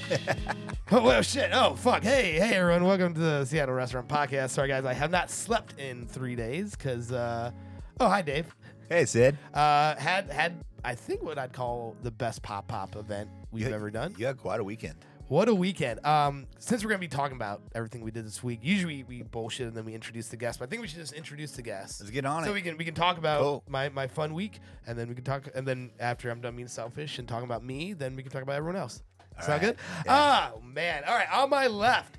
Oh, well, shit. Oh, fuck. Hey, everyone. Welcome to the Seattle Restaurant Podcast. Sorry, guys. I have not slept in 3 days because, hi, Dave. Hey, Sid. Had I think what I'd call the best pop event we've ever done. You had quite a weekend. What a weekend. Since we're going to be talking about everything we did this week, usually we bullshit and then we introduce the guest, but I think we should just introduce the guest. Let's get on so it. we can talk about Cool. my fun week, and then we can talk, and then after I'm done being selfish and talking about me, then we can talk about everyone else. Sound good? Yeah. Oh, man. All right, on my left,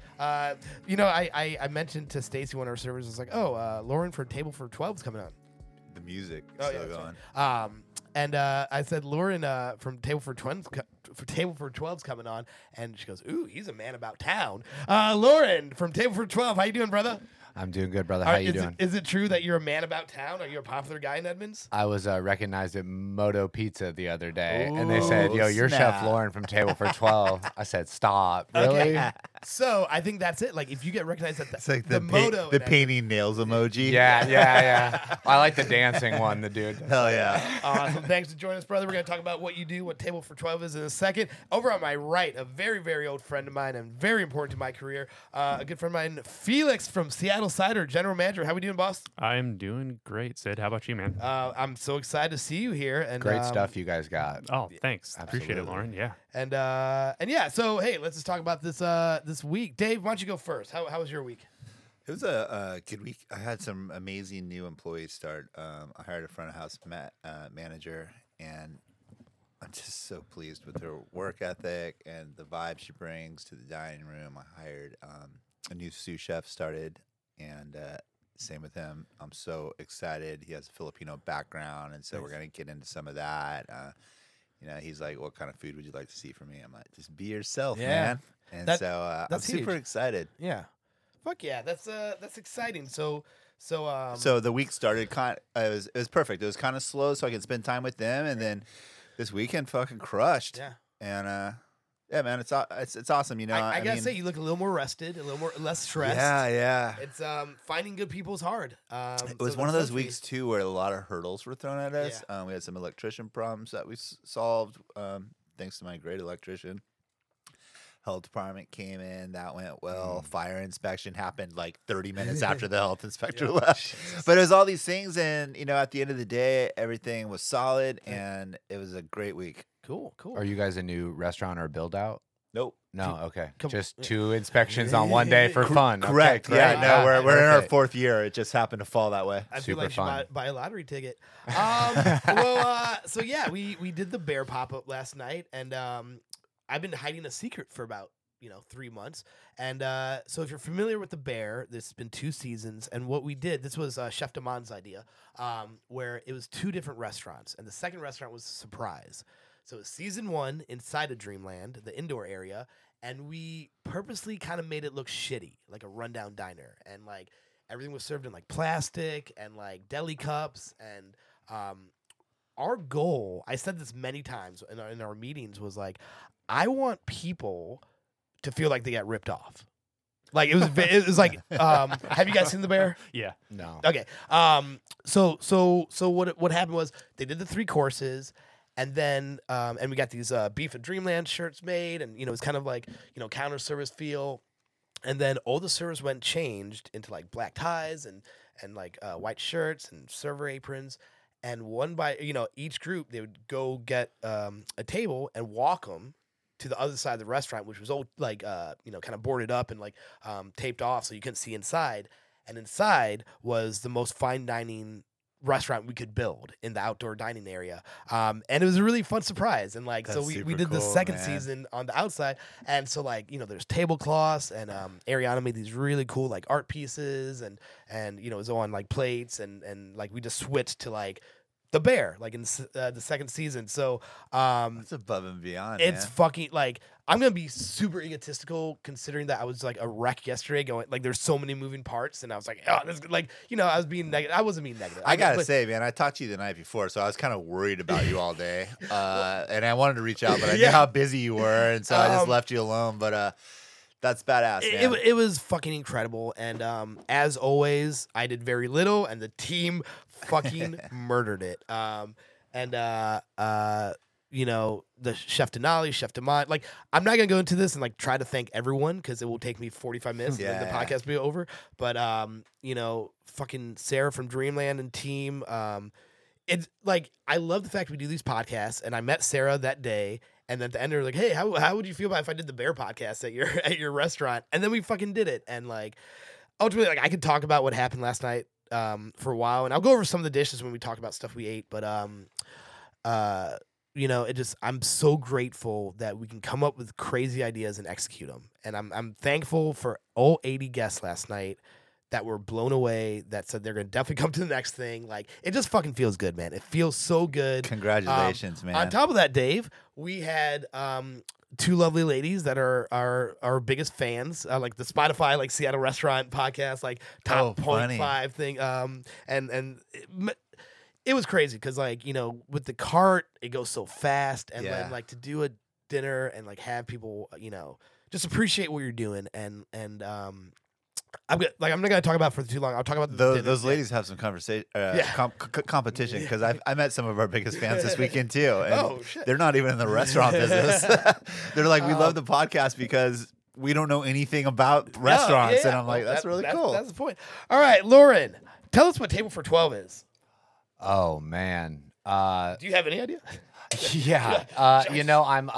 I mentioned to Stacy, one of our servers, was like, Lauren for Table for 12 is coming on. The music Oh, still yeah, going. And I said, Lauren from Table for 12 's coming on, and she goes, ooh, he's a man about town. Lauren from Table for 12, how you doing, brother? I'm doing good, brother. How you doing? Is it true that you're a man about town? Are you a popular guy in Edmonds? I was recognized at Moto Pizza the other day, and they said, Ooh, yo, you're snap. Chef Lauren from Table for 12. I said, stop. Really? Okay. So I think that's it. Like, if you get recognized at It's like the Moto, the painting nails emoji. Yeah. I like the dancing one, the dude. Hell yeah. Awesome. Thanks for joining us, brother. We're going to talk about what you do, what Table for 12 is in a second. Over on my right, a very, very old friend of mine and very important to my career, a good friend of mine, Felix from Seattle Cider, General Manager. How we doing, boss? I'm doing great, Sid. How about you, man? I'm so excited to see you here. And Great stuff you guys got. Oh, thanks. Appreciate it, absolutely. Lauren. Yeah. And yeah, so hey, let's just talk about this this week. Dave, why don't you go first? How was your week? It was a good week. I had some amazing new employees start. I hired a front of house manager, and I'm just so pleased with her work ethic and the vibe she brings to the dining room. I hired a new sous chef started, and same with him. I'm so excited. He has a Filipino background, and so we're going to get into some of that. He's like, what kind of food would you like to see from me? I'm like, just be yourself, man. And I'm that's super huge. excited. Yeah, fuck yeah, that's exciting. So the week started it was perfect. It was kind of slow, so I could spend time with them, and then this weekend fucking crushed. yeah. And yeah, man, it's awesome. I gotta say, you look a little more rested, less stressed. Yeah. It's finding good people is hard. It was one of those weeks too where a lot of hurdles were thrown at us. Yeah. We had some electrician problems that we solved, thanks to my great electrician. Health department came in, that went well. Fire inspection happened like 30 minutes after the health inspector left. But it was all these things, and at the end of the day, everything was solid, and it was a great week. Cool. Are you guys a new restaurant or build out? Nope. No, okay. Come- Just 2 inspections on one day for fun. Okay, Correct. great. Yeah, no, we're in our Perfect. 4th year. It just happened to fall that way. I feel Super like you fun. should buy a lottery ticket. So yeah, we did the bear pop up last night, and I've been hiding a secret for about 3 months. And so if you're familiar with the bear, this has been 2 seasons, and what we did, this was Chef Damon's idea, where it was 2 different restaurants, and the second restaurant was a surprise. So it was season 1 inside of Dreamland, the indoor area, and we purposely kind of made it look shitty, like a rundown diner, and like everything was served in like plastic and like deli cups. And our goal, I said this many times in our meetings, was like, I want people to feel like they got ripped off. Like it was like, have you guys seen the bear? Yeah. No. Okay. So what happened was they did the 3 courses, and then and we got these Beef at Dreamland shirts made, and it's kind of like counter service feel, and then all the servers went changed into like black ties and like white shirts and server aprons, and one by each group they would go get a table and walk them to the other side of the restaurant, which was all like kind of boarded up and like taped off so you couldn't see inside. And inside was the most fine dining restaurant we could build in the outdoor dining area. And it was a really fun surprise. And like, so That's we did the super cool, second man. season on the outside. And so like, there's tablecloths, and Ariana made these really cool like art pieces, and it was on like plates, and like we just switched to like the bear, like in the second season. So It's above and beyond. it's man. fucking like, I'm gonna be super egotistical considering that I was like a wreck yesterday, going like there's so many moving parts, and I was like, oh, this like I was being negative. I wasn't being negative. I gotta but- say, man, I talked to you the night before, so I was kind of worried about you all day, and I wanted to reach out, but I knew Yeah. how busy you were, and so I just Um, left you alone. But that's badass, man. it was fucking incredible, and as always, I did very little, and the team fucking murdered it. the Chef Denali, Chef DeMont. Like, I'm not gonna go into this and like try to thank everyone because it will take me 45 minutes and then the podcast will be over. But fucking Sarah from Dreamland and team. It's like I love the fact we do these podcasts, and I met Sarah that day. And then at the end, they're like, "Hey, how would you feel about if I did the Bear podcast at your restaurant?" And then we fucking did it. And like, ultimately, like I could talk about what happened last night for a while, and I'll go over some of the dishes when we talk about stuff we ate. But I'm so grateful that we can come up with crazy ideas and execute them. And I'm thankful for all 80 guests last night that were blown away, that said they're going to definitely come to the next thing. Like, it just fucking feels good, man. It feels so good. Congratulations, man. On top of that, Dave, we had two lovely ladies that are our biggest fans, like the Spotify, like Seattle Restaurant Podcast, like top 0.5 thing. And it was crazy because, like, with the cart, it goes so fast. And then, like, to do a dinner and, like, have people, just appreciate what you're doing. And I'm not gonna talk about it for too long. I'll talk about those ladies have some conversation, competition because I met some of our biggest fans this weekend too. And shit. They're not even in the restaurant business. They're like, we love the podcast because we don't know anything about restaurants, and I'm like, that's really cool. That's the point. All right, Lauren, tell us what Table for 12 is. Oh man, do you have any idea? Yeah, I'm.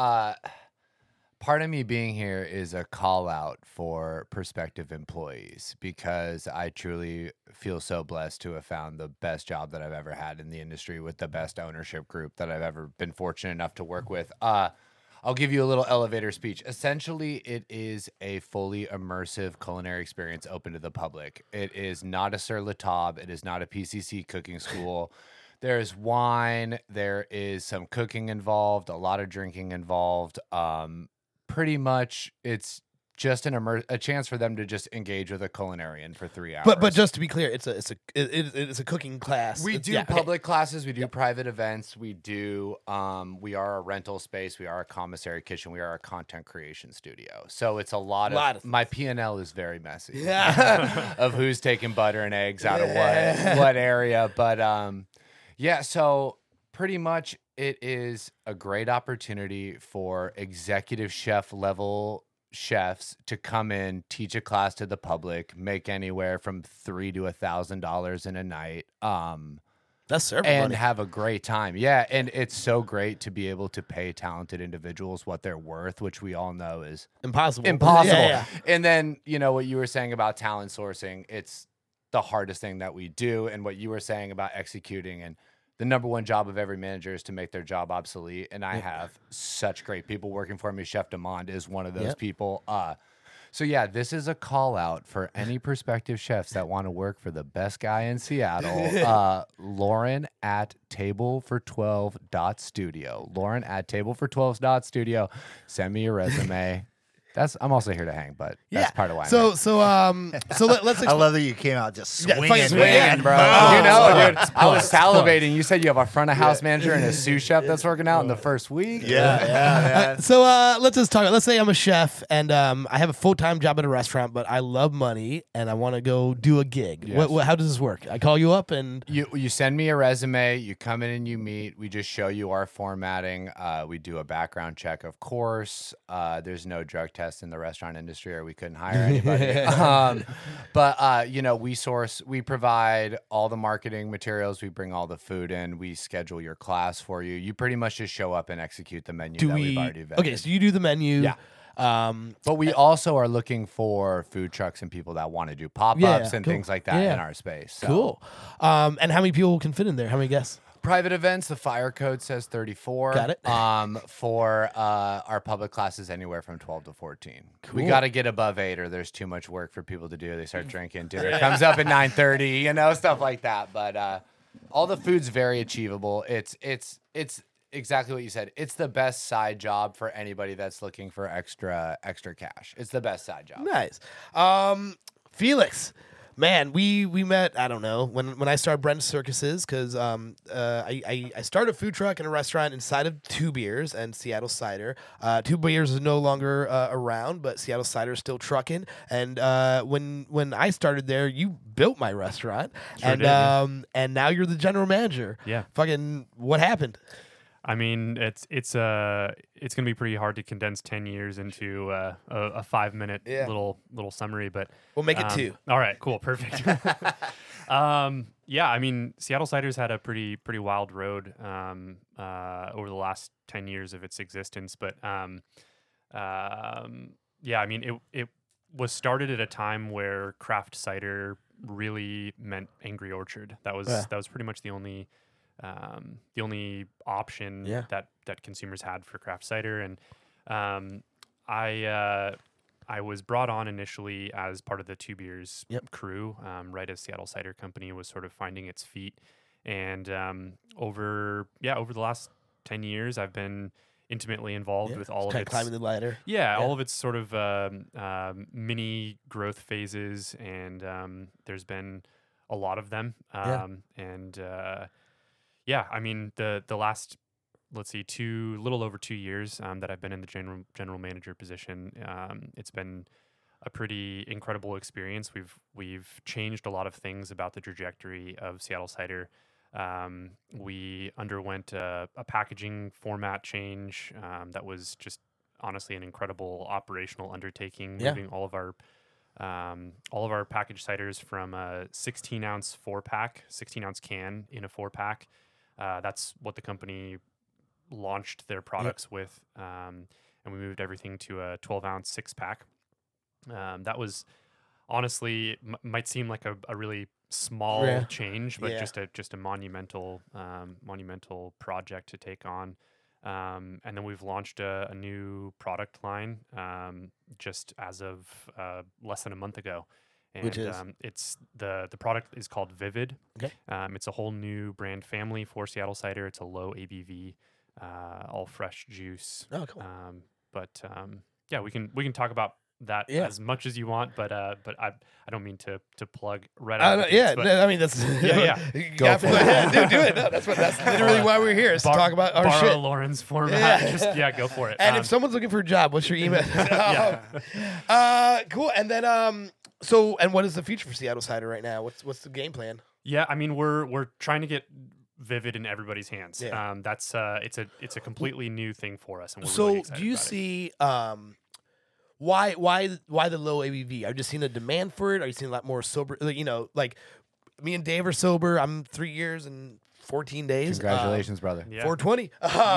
Part of me being here is a call out for prospective employees because I truly feel so blessed to have found the best job that I've ever had in the industry with the best ownership group that I've ever been fortunate enough to work with. I'll give you a little elevator speech. Essentially, it is a fully immersive culinary experience open to the public. It is not a Sur La Table. It is not a PCC cooking school. There's wine. There is some cooking involved, a lot of drinking involved. Pretty much, it's just a chance for them to just engage with a culinarian for 3 hours. But just to be clear, it's a cooking class. We do public classes. We do private events. We do. We are a rental space. We are a commissary kitchen. We are a content creation studio. So it's a lot of my P&L is very messy. Of who's taking butter and eggs out of what area. But so pretty much. It is a great opportunity for executive chef level chefs to come in, teach a class to the public, make anywhere from $300 to $1,000 in a night. That's serving and money. Have a great time. Yeah, and it's so great to be able to pay talented individuals what they're worth, which we all know is impossible. Yeah. And then, what you were saying about talent sourcing, it's the hardest thing that we do, and what you were saying about executing, and the number one job of every manager is to make their job obsolete. And I have such great people working for me. Chef DeMond is one of those people. This is a call out for any prospective chefs that want to work for the best guy in Seattle. Lauren at tablefor12.studio. Lauren at tablefor12.studio. Send me your resume. I'm also here to hang, but that's part of why. Let's. I love that you came out just swinging, bro. Dude, I was salivating. You said you have a front of house manager and a sous chef that's working out in the first week. Yeah. So let's just talk. Let's say I'm a chef and I have a full-time job at a restaurant, but I love money and I want to go do a gig. Yes. How does this work? I call you up and you send me a resume. You come in and you meet. We just show you our formatting. We do a background check, of course. There's no drug test in the restaurant industry, or we couldn't hire anybody. We provide all the marketing materials. We bring all the food in. We schedule your class for you. You pretty much just show up and execute the menu we've already vetted. Okay, so you do the menu. Yeah. But we also are looking for food trucks and people that want to do pop-ups and things like that in our space. So. Cool. And how many people can fit in there? How many guests? Private events, the fire code says 34. Got it. For our public classes, anywhere from 12 to 14. Cool. We got to get above 8, or there's too much work for people to do. They start drinking. Dinner comes up at 9:30. Stuff like that. But all the food's very achievable. It's exactly what you said. It's the best side job for anybody that's looking for extra cash. It's the best side job. Nice. Felix. Man, we met, I don't know, when I started Brent's Circuses, because I started a food truck and a restaurant inside of Two Beers and Seattle Cider. Two Beers is no longer around, but Seattle Cider is still trucking. And when I started there, you built my restaurant. Sure and did, and now you're the general manager. Yeah. Fucking, what happened? I mean, it's gonna be pretty hard to condense 10 years into a 5-minute Yeah. little summary, but We'll make it 2. All right, cool, perfect. Yeah, I mean, Seattle Cider's had a pretty wild road over the last 10 years of its existence, but yeah, I mean, it was started at a time where craft cider really meant Angry Orchard. That was pretty much the only option Yeah. that consumers had for craft cider, and I was brought on initially as part of the Two Beers crew, right as Seattle Cider Company was sort of finding its feet, and over the last 10 years, I've been intimately involved with all of kind its of climbing the ladder. all of its sort of mini growth phases, and there's been a lot of them, and I mean the last, let's see, little over 2 years that I've been in the general manager position. It's been a pretty incredible experience. We've changed a lot of things about the trajectory of Seattle Cider. We underwent a packaging format change that was just honestly an incredible operational undertaking, moving all of our packaged ciders from a 16-ounce 4-pack, 16-ounce can in a 4-pack. That's what the company launched their products with, and we moved everything to a 12-ounce 6-pack. That was honestly might seem like a really small change, but just a monumental project to take on. And then we've launched a new product line just as of less than a month ago. And Which is? It's the product is called Vivid. Okay. It's a whole new brand family for Seattle Cider. It's a low ABV, all fresh juice. Oh, cool. But yeah, we can talk about that as much as you want, but I don't mean to plug right out. I mean that's Go for it. Do it. No, that's literally why we're here is to talk about our shit. Lauren's format. Just go for it. And if someone's looking for a job, what's your email? Cool. And then and what is the future for Seattle Cider right now? What's the game plan? Yeah, I mean we're trying to get Vivid in everybody's hands. Yeah. That's it's a completely new thing for us, and we're So really excited do you about it. see why the low ABV? Are you just seeing a demand for it? Are you seeing a lot more sober? Like me and Dave are sober. I'm 3 years and 14 days. Congratulations, brother. Yeah. 420.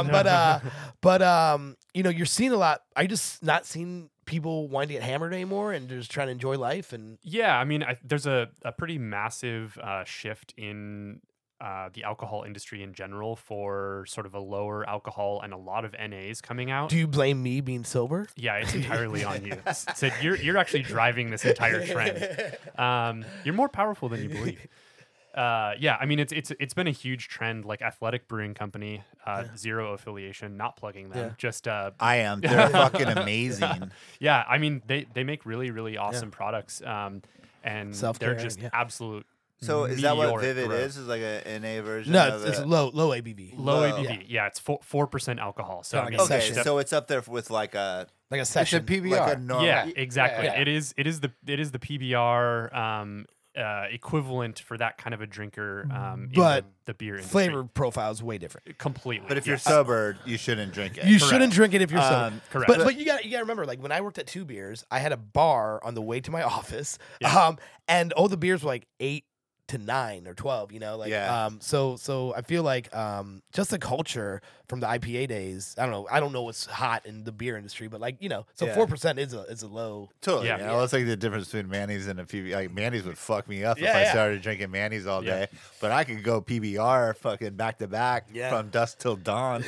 You're seeing a lot. Are you just not seeing people wanting to get hammered anymore and just trying to enjoy life? And Yeah, I mean, there's a pretty massive shift in the alcohol industry in general for sort of a lower alcohol and a lot of NAs coming out. do you blame me being sober? Yeah, it's entirely on you. Sid, you're actually driving this entire trend. You're more powerful than you believe. Yeah, I mean it's been a huge trend. Like Athletic Brewing Company, zero affiliation, not plugging them. Yeah. Just I am. They're fucking amazing. yeah, I mean they make really really awesome products. And Self-care, they're just yeah. absolute. So is that what meteoric Vivid growth. is? Is like a NA version? No, of it's it? low ABV. Low Low. ABV. Yeah, it's 4% alcohol. So Kinda I mean, like a Okay, session. so it's up there with like a Like a It's a session. PBR. like a normal. yeah, exactly. Yeah. It is the PBR equivalent for that kind of a drinker. In But the beer industry. Flavor profile is way different. completely. But if you're yes. sober, you shouldn't drink it. You shouldn't drink it if you're sober. Correct. But you got to remember, like when I worked at Two Beers, I had a bar on the way to my office, Yeah. and all the beers were like 8 to 9 or 12. Yeah. So I feel like just the culture from the IPA days. I don't know what's hot in the beer industry, but Yeah. 4% is a low. Totally. Yeah. You know, it's like the difference between Manny's and a PBR. Like Manny's would fuck me up if Yeah, I yeah. started drinking Manny's all Yeah. day. But I could go PBR fucking back to back Yeah. from dusk till dawn.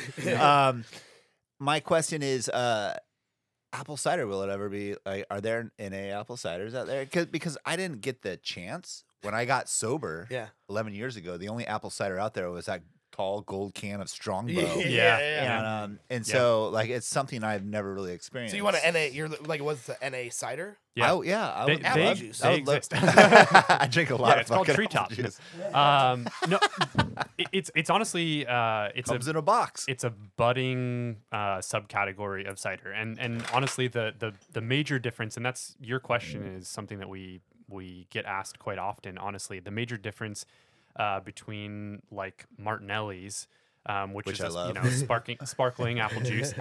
My question is, apple cider, will it ever be like? Are there NA apple ciders out there? Because I didn't get the chance when I got sober. Yeah. 11 years ago. The only apple cider out there was that tall gold can of Strongbow. Yeah. And so like it's something I've never really experienced. So you want an NA? You're like, what's the NA cider? Yeah. I They- would Apple love, juice. I They would love- exist. I drink a lot Yeah, of it's called fucking Treetop. apple juice. No, it's honestly it's Comes in a box. it's a budding subcategory of cider, and honestly the major difference, and that's your question, is something that we get asked quite often. Honestly, the major difference between like Martinelli's Which is I just, love. sparkling apple juice,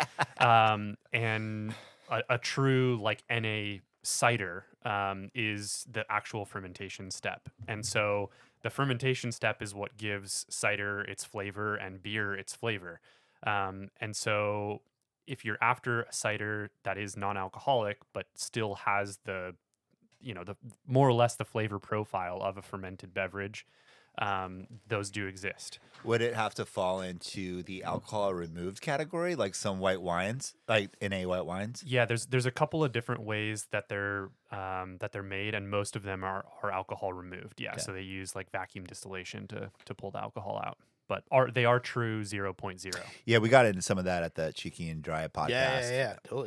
and a true like NA cider is the actual fermentation step. And so the fermentation step is what gives cider its flavor and beer its flavor. And so if you're after a cider that is non-alcoholic but still has the more or less the flavor profile of a fermented beverage, those do exist. Would it have to fall into the alcohol removed category, like some white wines, like NA white wines? Yeah, there's a couple of different ways that they're made, and most of them are alcohol removed. Yeah, so they use like vacuum distillation to pull the alcohol out. But they are true 0.0. Yeah, we got into some of that at the Cheeky and Dry podcast. Yeah, totally.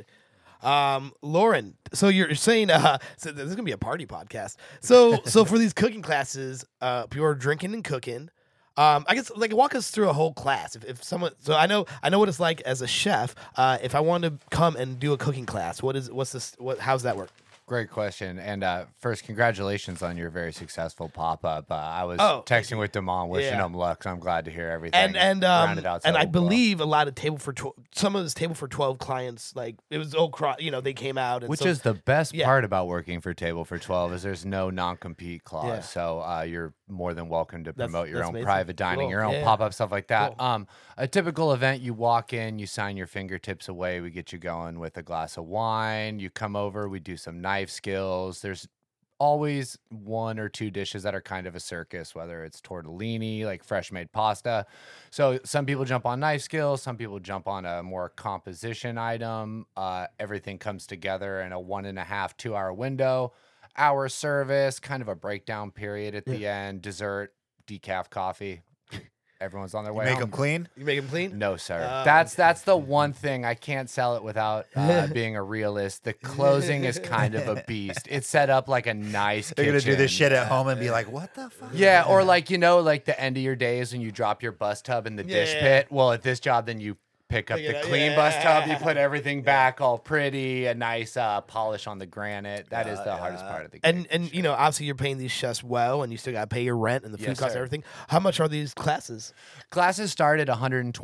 Lauren, so you're saying so this is gonna be a party podcast. So for these cooking classes, people are drinking and cooking. I guess like walk us through a whole class. If someone, so I know what it's like as a chef. If I want to come and do a cooking class, how's that work? Great question. And first, congratulations on your very successful pop-up. I was texting with Damon, wishing him luck. So I'm glad to hear everything. And I believe a lot of some of this table for 12 clients, like it was they came out. And which is the best part about working for Table for 12 is there's no non-compete clause. Yeah. So you're more than welcome to promote your own amazing. private dining, your own pop-up, stuff like that. Cool. A typical event, you walk in, you sign your fingertips away, we get you going with a glass of wine, you come over, we do some knife skills. There's always one or two dishes that are kind of a circus, whether it's tortellini, like fresh made pasta. So some people jump on knife skills, some people jump on a more composition item. Everything comes together in a 1.5 2 hour window. Hour service, kind of a breakdown period at the end, dessert, decaf coffee. Everyone's on their way. Make them clean? You make them clean? No, sir. That's the one thing. I can't sell it without being a realist. The closing is kind of a beast. It's set up like a nice They're going to do this kitchen. shit at home and be like, what the fuck? Yeah, or like, like the end of your days when you drop your bus tub in the dish pit. Well, at this job, then you pick up the clean bus tub, you put everything back all pretty, a nice polish on the granite. That is the hardest part of the game. And obviously you're paying these chefs well, and you still got to pay your rent and the food costs and everything. How much are these classes? Classes start at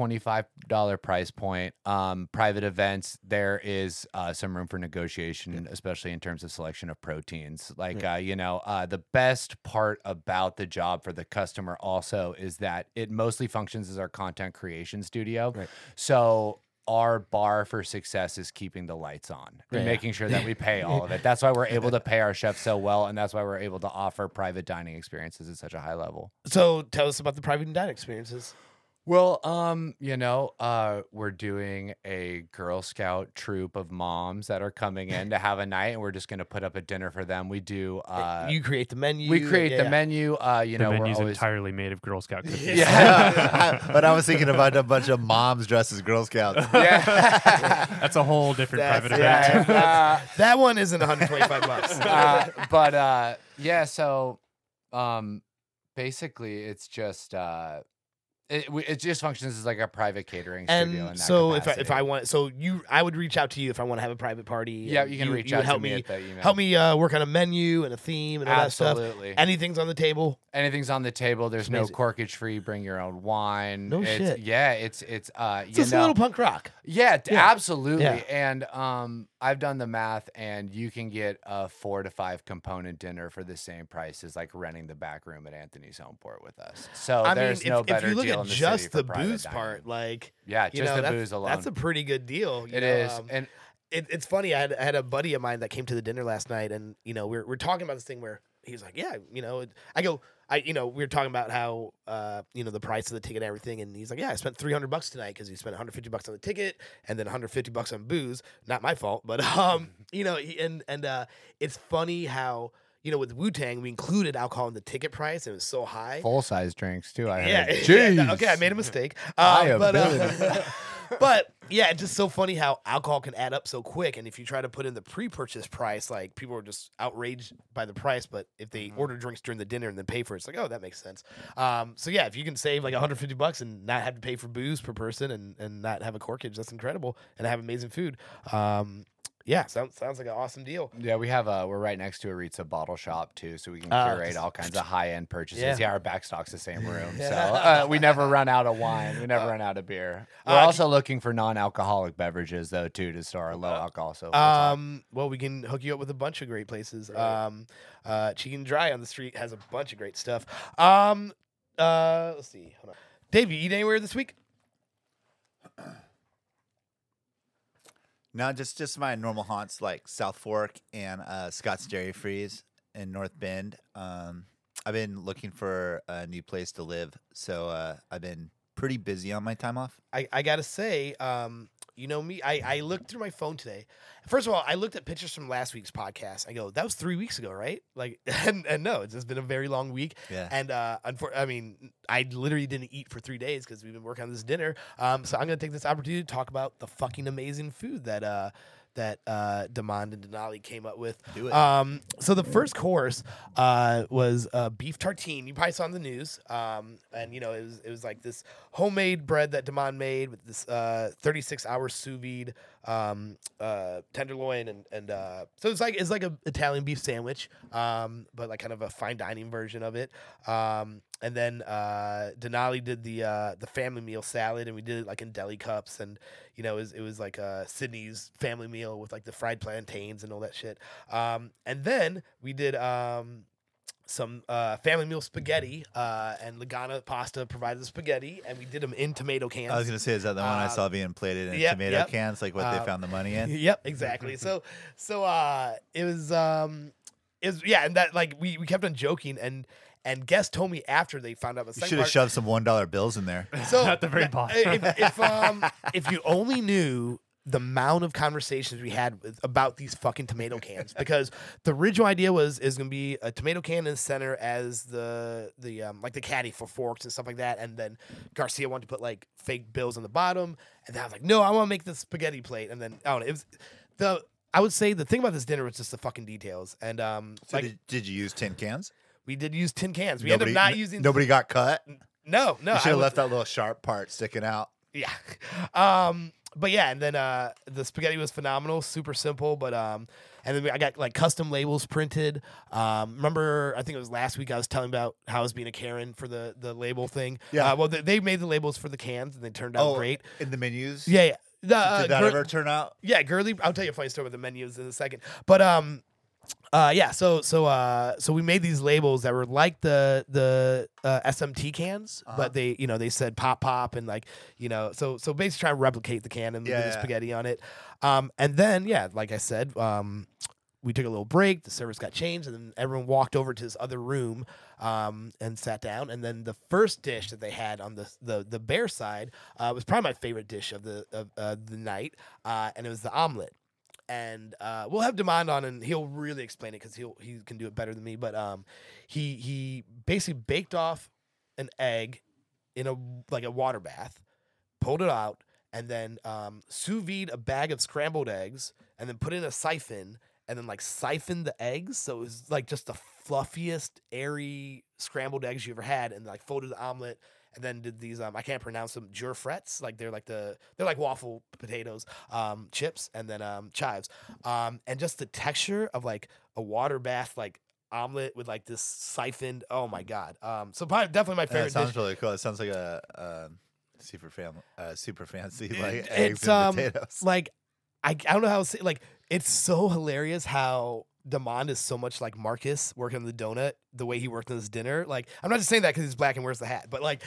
$125 price point. Private events, there is some room for negotiation, especially in terms of selection of proteins. Like, the best part about the job for the customer also is that it mostly functions as our content creation studio. Right. So our bar for success is keeping the lights on and making sure that we pay all of it. That's why we're able to pay our chefs so well, and that's why we're able to offer private dining experiences at such a high level. So tell us about the private dining experiences. Well, we're doing a Girl Scout troop of moms that are coming in to have a night, and we're just going to put up a dinner for them. We do. You create the menu. We create the menu. The menu's entirely made of Girl Scout cookies. But I was thinking about a bunch of moms dressed as Girl Scouts. That's a whole different private event. That one isn't $125. So basically, it's just. It just functions as like a private catering studio. And so if I want, I would reach out to you if I want to have a private party. Yeah, you can reach out to me at the email. Help me work on a menu and a theme and all that stuff. Absolutely. Anything's on the table. Anything's on the table. There's no corkage free. Bring your own wine. No shit. Yeah, it's just a little punk rock. Yeah, absolutely. Yeah. And I've done the math, and you can get a 4 to 5 component dinner for the same price as like renting the back room at Anthony's Homeport with us. So there's no better deal in the city. Just the private booze dining. part, like just the booze alone. That's a pretty good deal. It is, and it's funny. I had a buddy of mine that came to the dinner last night, and we're talking about this thing where he's like, we were talking about how the price of the ticket and everything, and he's like, I spent $300 tonight because he spent $150 on the ticket and then $150 on booze. Not my fault, but it's funny how. With Wu-Tang, we included alcohol in the ticket price, and it was so high. Full-size drinks, too. Okay, I made a mistake. But it's just so funny how alcohol can add up so quick, and if you try to put in the pre-purchase price, like, people are just outraged by the price, but if they order drinks during the dinner and then pay for it, it's like, oh, that makes sense. If you can save like $150 and not have to pay for booze per person and not have a corkage, that's incredible, and have amazing food. Yeah, sounds like an awesome deal. Yeah, we're right next to a Ritza bottle shop too, so we can curate just- all kinds of high-end purchases. Yeah. Yeah, our back stock's the same room, so we never run out of wine. We never run out of beer. We're also looking for non-alcoholic beverages though too to store our low alcohol. So well, we can hook you up with a bunch of great places. Chicken Dry on the street has a bunch of great stuff. Let's see. Hold on. Dave, you eat anywhere this week? No, just my normal haunts like South Fork and Scott's Dairy Freeze in North Bend. I've been looking for a new place to live, so I've been pretty busy on my time off. I gotta say, you know me, I looked through my phone today. First of all, I looked at pictures from last week's podcast. I go, that was 3 weeks ago, right? Like, and no, it's just been a very long week. Yeah. And I mean, I literally didn't eat for 3 days because we've been working on this dinner. So I'm gonna take this opportunity to talk about the fucking amazing food that Damond and Denali came up with. Do it. So the first course was beef tartine. You probably saw on the news. And you know, it was like this homemade bread that Damond made with this 36-hour sous vide tenderloin and so it's like a Italian beef sandwich, but like kind of a fine dining version of it. And then Denali did the family meal salad, and we did it like in deli cups, and you know it was like Sydney's family meal with like the fried plantains and all that shit. And then we did some family meal spaghetti, and Lagana Pasta provided the spaghetti, and we did them in tomato cans. I was gonna say, is that the one I saw being plated in tomato cans, like what they found the money in? Yep, exactly. So it was yeah, and that like we kept on joking, and guests told me after they found out the You second should have part. shoved some $1 bills in there. So At the very bottom. if you only knew the amount of conversations we had about these fucking tomato cans, because the original idea is gonna be a tomato can in the center as the like the caddy for forks and stuff like that, and then Garcia wanted to put like fake bills on the bottom, and then I was like, no, I want to make the spaghetti plate, and then I don't know, it was I would say the thing about this dinner was just the fucking details, and So did you use tin cans? we did use tin cans. We ended up not using Nobody got cut. no. You should have left that little sharp part sticking out. Yeah. But yeah, and then the spaghetti was phenomenal, super simple, but and then I got like custom labels printed. Remember, I think it was last week I was telling about how I was being a Karen for the label thing. Yeah. Well, they made the labels for the cans and they turned out great. In the menus? Yeah, yeah. Did that ever turn out? Yeah, Gurley. I'll tell you a funny story with the menus in a second. But yeah. So we made these labels that were like the SMT cans, but they said pop and like so basically trying to replicate the can and with the spaghetti on it. And then like I said, we took a little break. The servers got changed, and then everyone walked over to this other room and sat down. And then the first dish that they had on the bear side was probably my favorite dish of the night, and it was the omelet. And we'll have Damond on, and he'll really explain it because he can do it better than me. But he basically baked off an egg in a water bath, pulled it out, and then sous vide a bag of scrambled eggs, and then put in a siphon, and then like siphoned the eggs, so it was like just the fluffiest, airy scrambled eggs you ever had, and like folded the omelet. And then did these I can't pronounce them, jurfrets, like they're like waffle potatoes, chips, and then chives, and just the texture of like a water bath like omelet with like this siphoned. Oh my god! So probably definitely my favorite. That sounds dish. really cool. It sounds like a super fancy like It's eggs and potatoes. like I don't know how to say, like it's so hilarious how Damond is so much like Marcus working on the donut, the way he worked on his dinner. Like, I'm not just saying that because he's black and wears the hat, but like,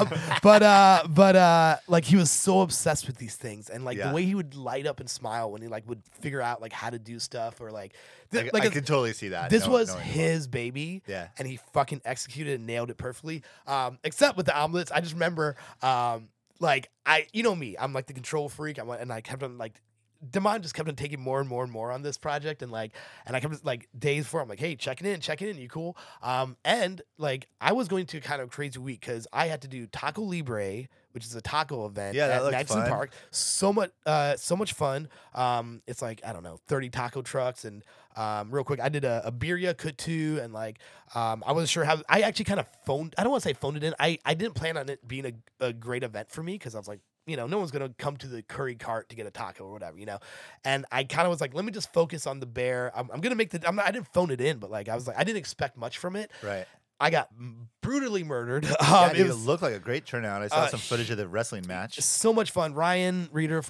like he was so obsessed with these things, and like the way he would light up and smile when he like would figure out like how to do stuff, or like, I can totally see that. This was his baby, and he fucking executed and nailed it perfectly. Except with the omelets, I just remember, like me, I'm like the control freak. And I kept on like. Damond just kept on taking more and more and more on this project, and I kept like days before I'm like, hey, checking in, you cool? And like I was going to a kind of crazy week because I had to do Taco Libre, which is a taco event at Madison Park. So much fun. It's like, I don't know, 30 taco trucks, and real quick, I did a birria kutu, and like I wasn't sure how. I actually kind of I don't want to say phoned it in. I didn't plan on it being a great event for me because I was like, no one's gonna come to the curry cart to get a taco or whatever, And I kind of was like, let me just focus on the bear. I'm gonna make I didn't phone it in, but like I was like, I didn't expect much from it. Right. I got brutally murdered. It looked like a great turnout. I saw some footage of the wrestling match. So much fun. Ryan Ryder,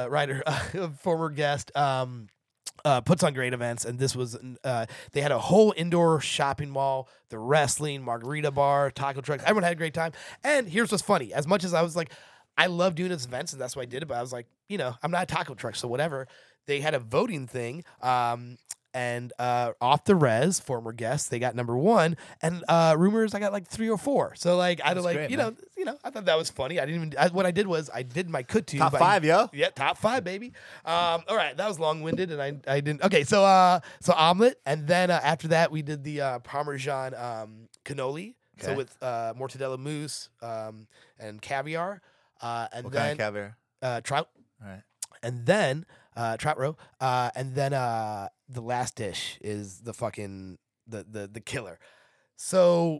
former guest, puts on great events, and this was they had a whole indoor shopping mall, the wrestling, margarita bar, taco trucks. Everyone had a great time. And here's what's funny: as much as I was like, I love doing this events, and that's why I did it. But I was like, I'm not a taco truck, so whatever. They had a voting thing. And Off the Res, former guest, they got number 1, and Rumors I got like 3 or 4. So like I like great, I thought that was funny. I didn't even. What I did was I did my kutu. Top 5, yo. Yeah, top 5, baby. All right, that was long winded, and I didn't. Okay, so omelet, and then after that we did the Parmesan cannoli. Okay. So with mortadella mousse and caviar, and What then kind of caviar? trout. All right. And then trout roe, and then the last dish is the fucking the killer. So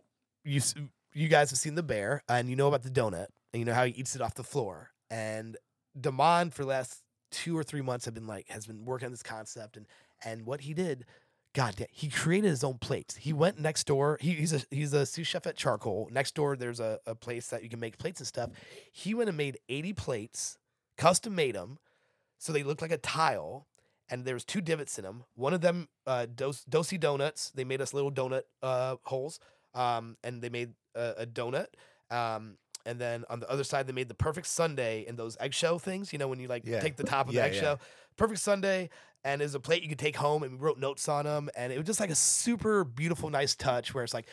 you guys have seen the bear, and you know about the donut, and you know how he eats it off the floor. And Damon for the last 2 or 3 months has been working on this concept, and what he did, God damn, he created his own plates. He went next door. He's a sous chef at Charcoal. Next door, there's a place that you can make plates and stuff. He went and made 80 plates, custom made them. So they look like a tile, and there's 2 divots in them. One of them, Dosey Donuts. They made us little donut holes, and they made a donut. And then on the other side, they made the perfect sundae in those eggshell things. When you take the top of the eggshell. Perfect sundae, and there's a plate you could take home, and we wrote notes on them. And it was just like a super beautiful, nice touch where it's like,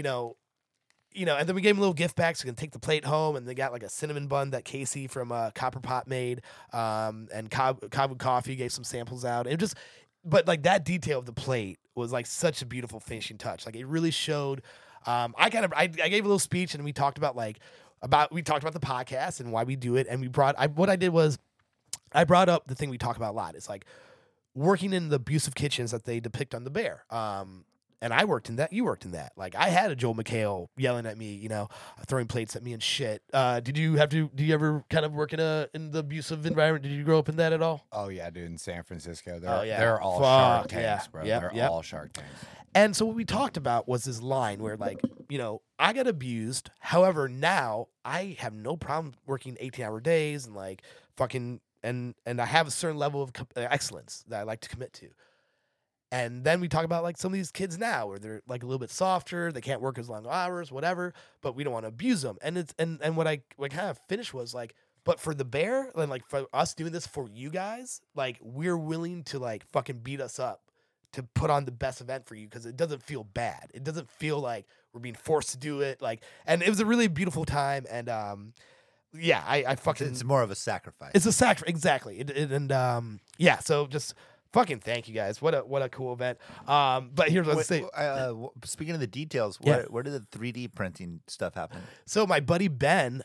and then we gave him a little gift bag so he can take the plate home, and they got like a cinnamon bun that Casey from Copper Pot made, and Cobb Coffee gave some samples out. But like that detail of the plate was like such a beautiful finishing touch. Like it really showed. I gave a little speech, and we talked about the podcast and why we do it, and what I did was I brought up the thing we talk about a lot. It's like working in the abusive kitchens that they depict on The Bear. And I worked in that. You worked in that. Like I had a Joel McHale yelling at me, throwing plates at me and shit. Did you ever kind of work in the abusive environment? Did you grow up in that at all? Oh yeah, dude. In San Francisco, they're all Shark Tanks, yeah. bro. Yep, they're yep. all Shark Tanks. And so what we talked about was this line where like, I got abused. However, now I have no problem working 18-hour days and like fucking and I have a certain level of excellence that I like to commit to. And then we talk about like some of these kids now where they're like a little bit softer, they can't work as long hours, whatever, but we don't want to abuse them. And it's and what I kind of finished was like, but for the Bear, and like for us doing this for you guys, like we're willing to like fucking beat us up to put on the best event for you because it doesn't feel bad. It doesn't feel like we're being forced to do it. Like, and it was a really beautiful time. And yeah, I fucking. It's more of a sacrifice. It's a sacrifice, exactly. Yeah. So just. Fucking thank you guys. What a cool event. But here's what I say. Speaking of the details, Yeah. where did the 3D printing stuff happen? So my buddy Ben,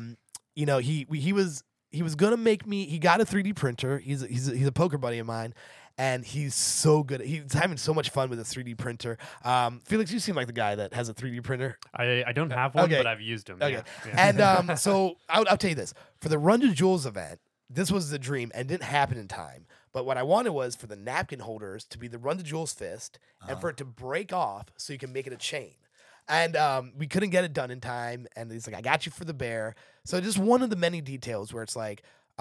he was gonna make me. He got a 3D printer. He's a poker buddy of mine, and he's so good. He's having so much fun with a 3D printer. Felix, you seem like the guy that has a 3D printer. I don't have one, Okay. but I've used them. Okay, Yeah. and so I'll tell you this: for the Run to Jewels event, this was the dream and didn't happen in time. But what I wanted was for the napkin holders to be the Run to Jewels fist and for it to break off so you can make it a chain. And we couldn't get it done in time. And he's like, I got you for the Bear. So just one of the many details where it's like,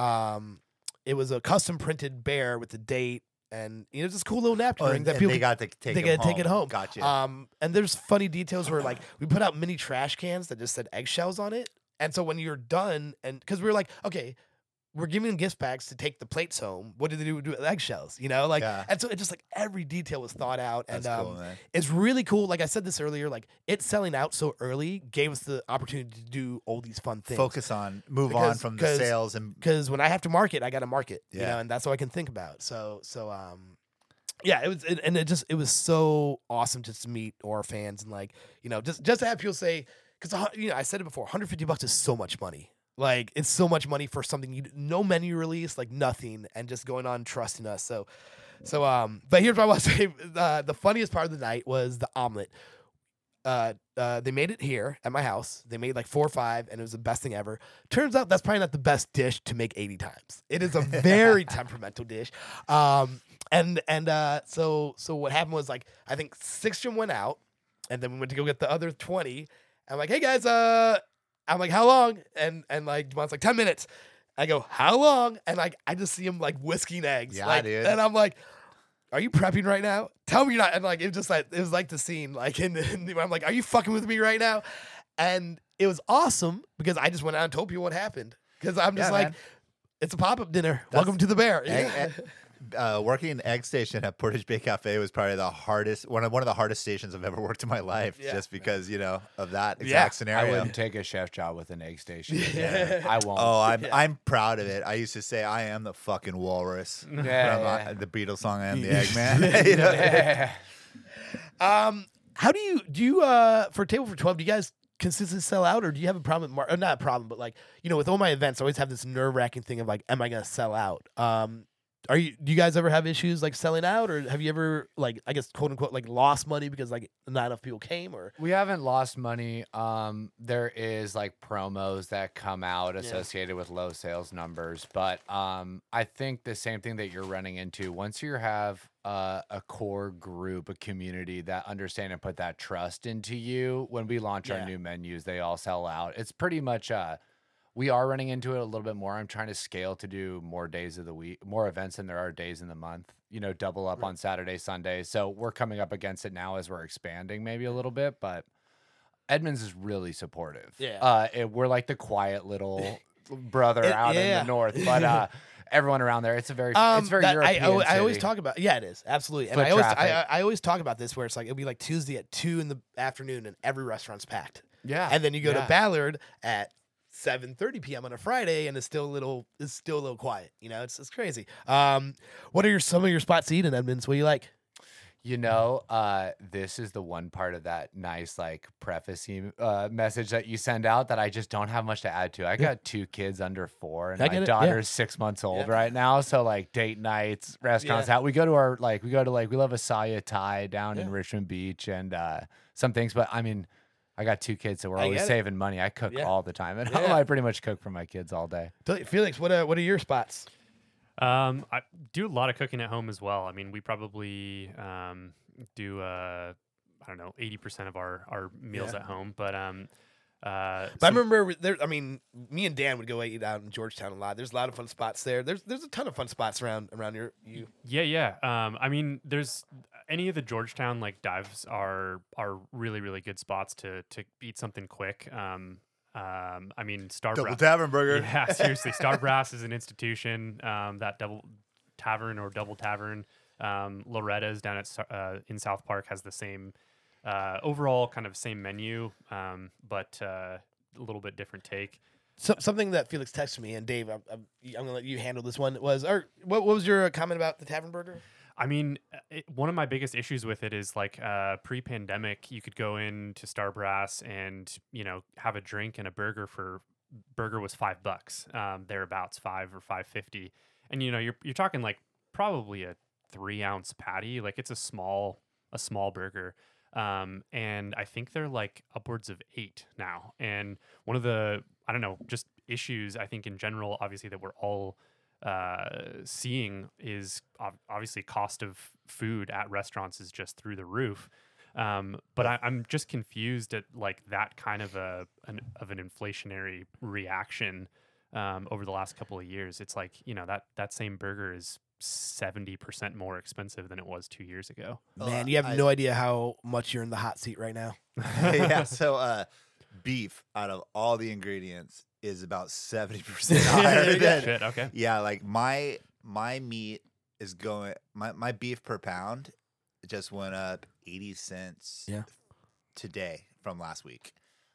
it was a custom printed bear with the date and just cool little napkin ring that and people they got to take they them gotta take it home. Gotcha. And there's funny details where like we put out mini trash cans that just said eggshells on it. And so when you're done, and because we were like, okay, we're giving them gift bags to take the plates home. What did they do with eggshells? Yeah. And so it just like every detail was thought out. That's and cool, man. it's really cool. Like I said this earlier, like it selling out so early gave us the opportunity to do all these fun things. Move on from the sales and because when I have to market, I got to market. Yeah. And that's all I can think about. So yeah, it was so awesome just to meet our fans and like just to have people say because I said it before, $150 is so much money. Like it's so much money for something no menu release, like nothing, and just going on and trusting us. So but here's what I want to say: the funniest part of the night was the omelet. they made it here at my house. They made like 4 or 5, and it was the best thing ever. Turns out that's probably not the best dish to make 80 times. It is a very temperamental dish. So what happened was, like, I think 6 of them went out, and then we went to go get the other 20. I'm like, hey guys, I'm like, how long? And like Devon's like 10 minutes. I go, how long? And like I just see him like whisking eggs. Yeah, like, dude. And I'm like, are you prepping right now? Tell me you're not. And like it was like the scene. Like I'm like, are you fucking with me right now? And it was awesome because I just went out and told people what happened. Because I'm just like, man. it's a pop-up dinner. Welcome to the Bear. Working in Egg Station at Portage Bay Cafe was probably the hardest one of the hardest stations I've ever worked in my life, Yeah. just because of that exact Yeah. scenario. I wouldn't take a chef job with an egg station. Yeah. I won't. Oh, I'm proud of it. I used to say I am the fucking walrus from the Beatles song "I Am the Eggman." You know? Yeah. How do you for Table for 12? Do you guys consistently sell out, or do you have a problem? Not a problem, but like with all my events, I always have this nerve-wracking thing of like, am I gonna sell out? Do you guys ever have issues like selling out, or have you ever like, I guess, quote unquote, like lost money because like not enough people came? Or We haven't lost money. There is like promos that come out associated with low sales numbers, but I think the same thing that you're running into once you have a core group, a community that understand and put that trust into you. When we launch our new menus, they all sell out. It's pretty much we are running into it a little bit more. I'm trying to scale to do more days of the week, more events than there are days in the month, double up on Saturday, Sunday. So we're coming up against it now as we're expanding maybe a little bit, but Edmonds is really supportive. Yeah. We're like the quiet little brother out in the north, but everyone around there, it's very European I always city. talk about, it is absolutely. And Foot I always talk about this where it's like, it'll be like Tuesday at 2 in the afternoon and every restaurant's packed. Yeah. And then you go to Ballard at 7:30 p.m. on a Friday, and it's still a little quiet. It's crazy. What are some of your spots to eat in Edmonds? What do you like? This is the one part of that nice like preface message that you send out that I just don't have much to add to. I got 2 kids under 4, and my daughter's 6 months old right now. So like date nights, restaurants out. We go to we love Asaya Thai down in Richmond Beach and some things. But I mean, I got 2 kids, so we're always saving money. I cook all the time at home. I pretty much cook for my kids all day. Felix, what are your spots? I do a lot of cooking at home as well. I mean, we probably do 80% of our meals at home, but I remember me and Dan would go eat out in Georgetown a lot. There's a lot of fun spots there. There's a ton of fun spots around you. Yeah. I mean, there's any of the Georgetown like dives are really, really good spots to eat something quick. I mean, Double Tavern Burger. Yeah, seriously, Star Brass is an institution. That Double Tavern or Double Tavern, Loretta's down at in South Park has the same overall kind of same menu, but a little bit different take. So, something that Felix texted me, and Dave, I'm gonna let you handle this one. What was your comment about the Tavern Burger? I mean, one of my biggest issues with it is like pre-pandemic, you could go into Star Brass and have a drink and a burger was $5, thereabouts, $5 or $5.50, and you're talking like probably a 3-ounce patty, like it's a small burger, and I think they're like upwards of $8 now. And one of the just issues I think in general, obviously that we're all seeing is obviously cost of food at restaurants is just through the roof. But I'm just confused at like that kind of an inflationary reaction over the last couple of years. It's like, that same burger is 70% more expensive than it was 2 years ago. Man, you have no idea how much you're in the hot seat right now. Yeah, so beef out of all the ingredients is about 70% higher than Shit, okay. Yeah, like my meat is going my beef per pound just went up 80 cents today from last week.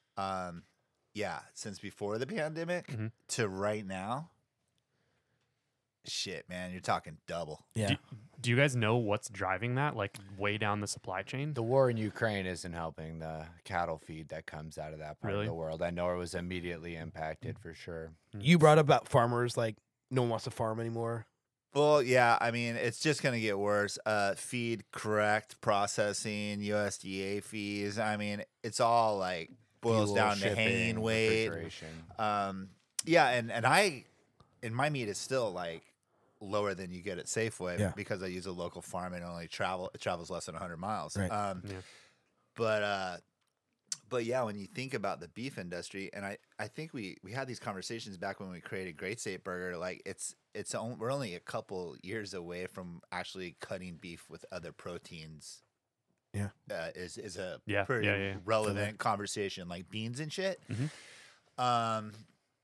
Since before the pandemic to right now. Shit, man, you're talking double. Yeah. Do you guys know what's driving that, like way down the supply chain? The war in Ukraine isn't helping the cattle feed that comes out of that part of the world. I know it was immediately impacted for sure. You brought up about farmers, like no one wants to farm anymore. Well, yeah, I mean, it's just going to get worse. Feed correct processing, USDA fees. I mean, it's all like boils Fuel, down to shipping, hanging weight. refrigeration. Yeah, and my meat is still like lower than you get at Safeway Yeah. because I use a local farm and it travels less than 100 miles. Right. But yeah, when you think about the beef industry, and I think we had these conversations back when we created Great State Burger. Like we're only a couple years away from actually cutting beef with other proteins. Yeah. Is a Yeah, pretty yeah. relevant conversation, like beans and shit. Mhm.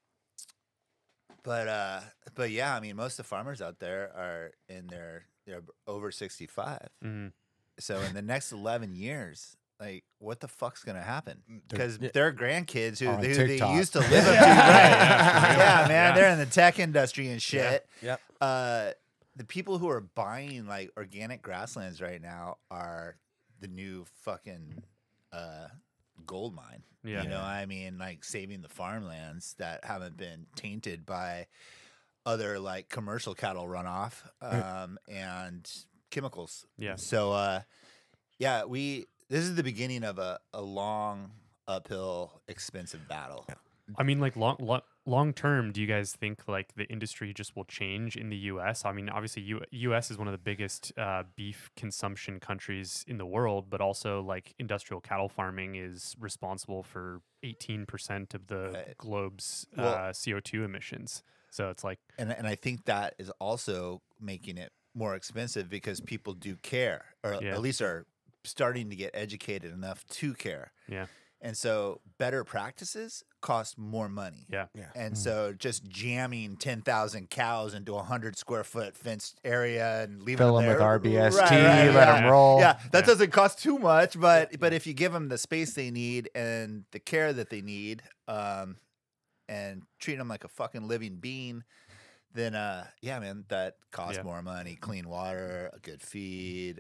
But yeah, I mean, most of the farmers out there are they're over 65. Mhm. So in the next 11 years, like, what the fuck's gonna happen? Because yeah. their grandkids who On they TikTok. used to live up to, yeah, man, Yeah. they're in the tech industry and shit. Yep. The people who are buying like organic grasslands right now are the new fucking gold mine. Yeah. You know, I mean, like saving the farmlands that haven't been tainted by other like commercial cattle runoff and chemicals. Yeah. So yeah, this is the beginning of a long uphill expensive battle. I mean, like long term, do you guys think like the industry just will change in the U.S.? I mean, obviously, U.S. is one of the biggest beef consumption countries in the world, but also like industrial cattle farming is responsible for 18% of the globe's CO2 emissions. So it's like, And I think that is also making it more expensive because people do care, or at least are starting to get educated enough to care. yeah, And so better practices cost more money. yeah, And so just jamming 10,000 cows into a 100 square foot fenced area and leaving Fill them them with there. RBST, Right, let yeah. them roll. Yeah, that doesn't cost too much, but if you give them the space they need and the care that they need, and treat them like a fucking living being, then yeah, man, that costs more money. Clean water, a good feed.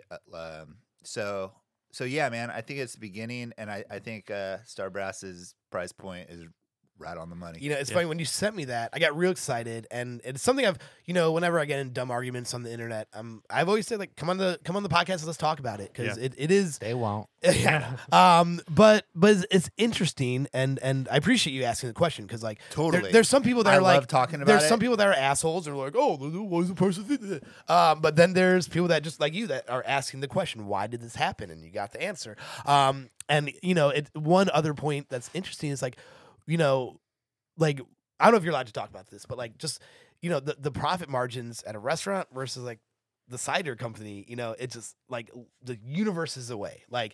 So yeah, man, I think it's the beginning, and I think Star Brass's price point is right on the money. You know, it's funny when you sent me that, I got real excited, and it's something I've, whenever I get in dumb arguments on the internet, I've always said like, come on the podcast, and let's talk about it, because it is. They won't. Yeah. But it's interesting, and I appreciate you asking the question, because like Totally. there's some people that I are like love talking about there's it. some people that are assholes. They're like, oh, what is the person thinking? But then there's people that just like you that are asking the question, why did this happen? And you got the answer. And one other point that's interesting is like, like, I don't know if you're allowed to talk about this, but like just the profit margins at a restaurant versus like the cider company, it's just like the universe is away. Like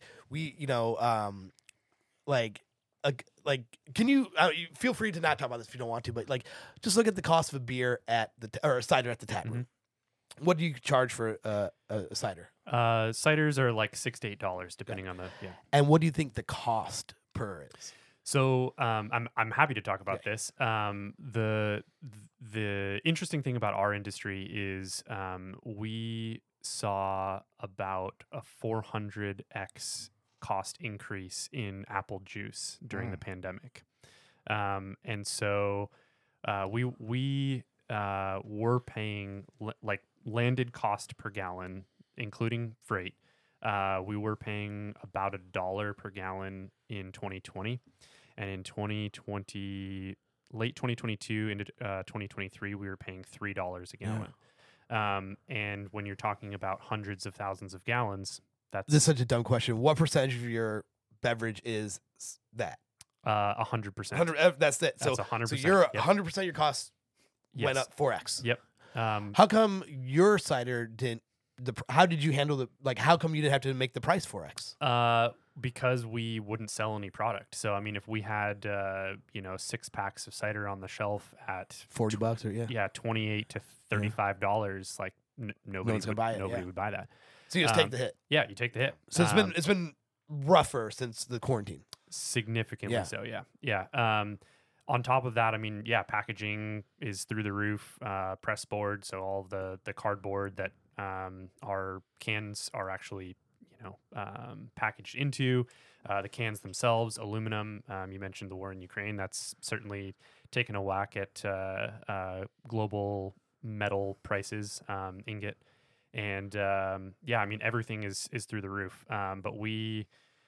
can you feel free to not talk about this if you don't want to, but like just look at the cost of a beer or a cider at the tap room. What do you charge for a cider? ciders are like $6 to $8 depending on the And what do you think the cost per is? So I'm happy to talk about this. The interesting thing about our industry is we saw about a 400x cost increase in apple juice during the pandemic, and so we were paying like landed cost per gallon, including freight. We were paying about $1 per gallon in 2020. And in 2020, late 2022 into 2023, we were paying $3 a gallon. And when you're talking about hundreds of thousands of gallons, This is such a dumb question. What percentage of your beverage is that? 100%. 100. That's it. That's So 100%. So you're Yep. 100% your costs went Yes. up 4x. Yep. How come your cider didn't? How did you handle how come you didn't have to make the price 4x? Because we wouldn't sell any product. So I mean, if we had 6 packs of cider on the shelf at $40 or $28 to $35, like nobody one's gonna buy it, Nobody would buy that. So you just take the hit. Yeah, you take the hit. So it's been rougher since the quarantine. Significantly Yeah. so, yeah. On top of that, I mean, packaging is through the roof. Press board, so all of the cardboard that our cans are actually, packaged into. The cans themselves, aluminum. You mentioned the war in Ukraine. That's certainly taken a whack at global metal prices, ingot, and yeah, I mean everything is through the roof. But we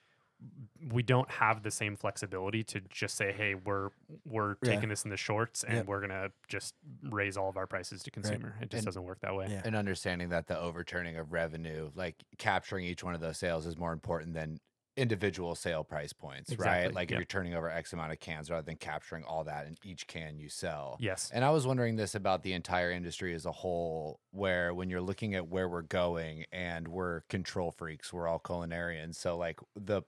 don't have the same flexibility to just say, hey, we're taking this in the shorts and we're gonna just raise all of our prices to consumer. It just doesn't work that way. And understanding that the overturning of revenue, like capturing each one of those sales, is more important than individual sale price points, right? Like if you're turning over X amount of cans rather than capturing all that in each can you sell. Yes. And I was wondering this about the entire industry as a whole, where when you're looking at where we're going, and we're control freaks, we're all culinarians. So like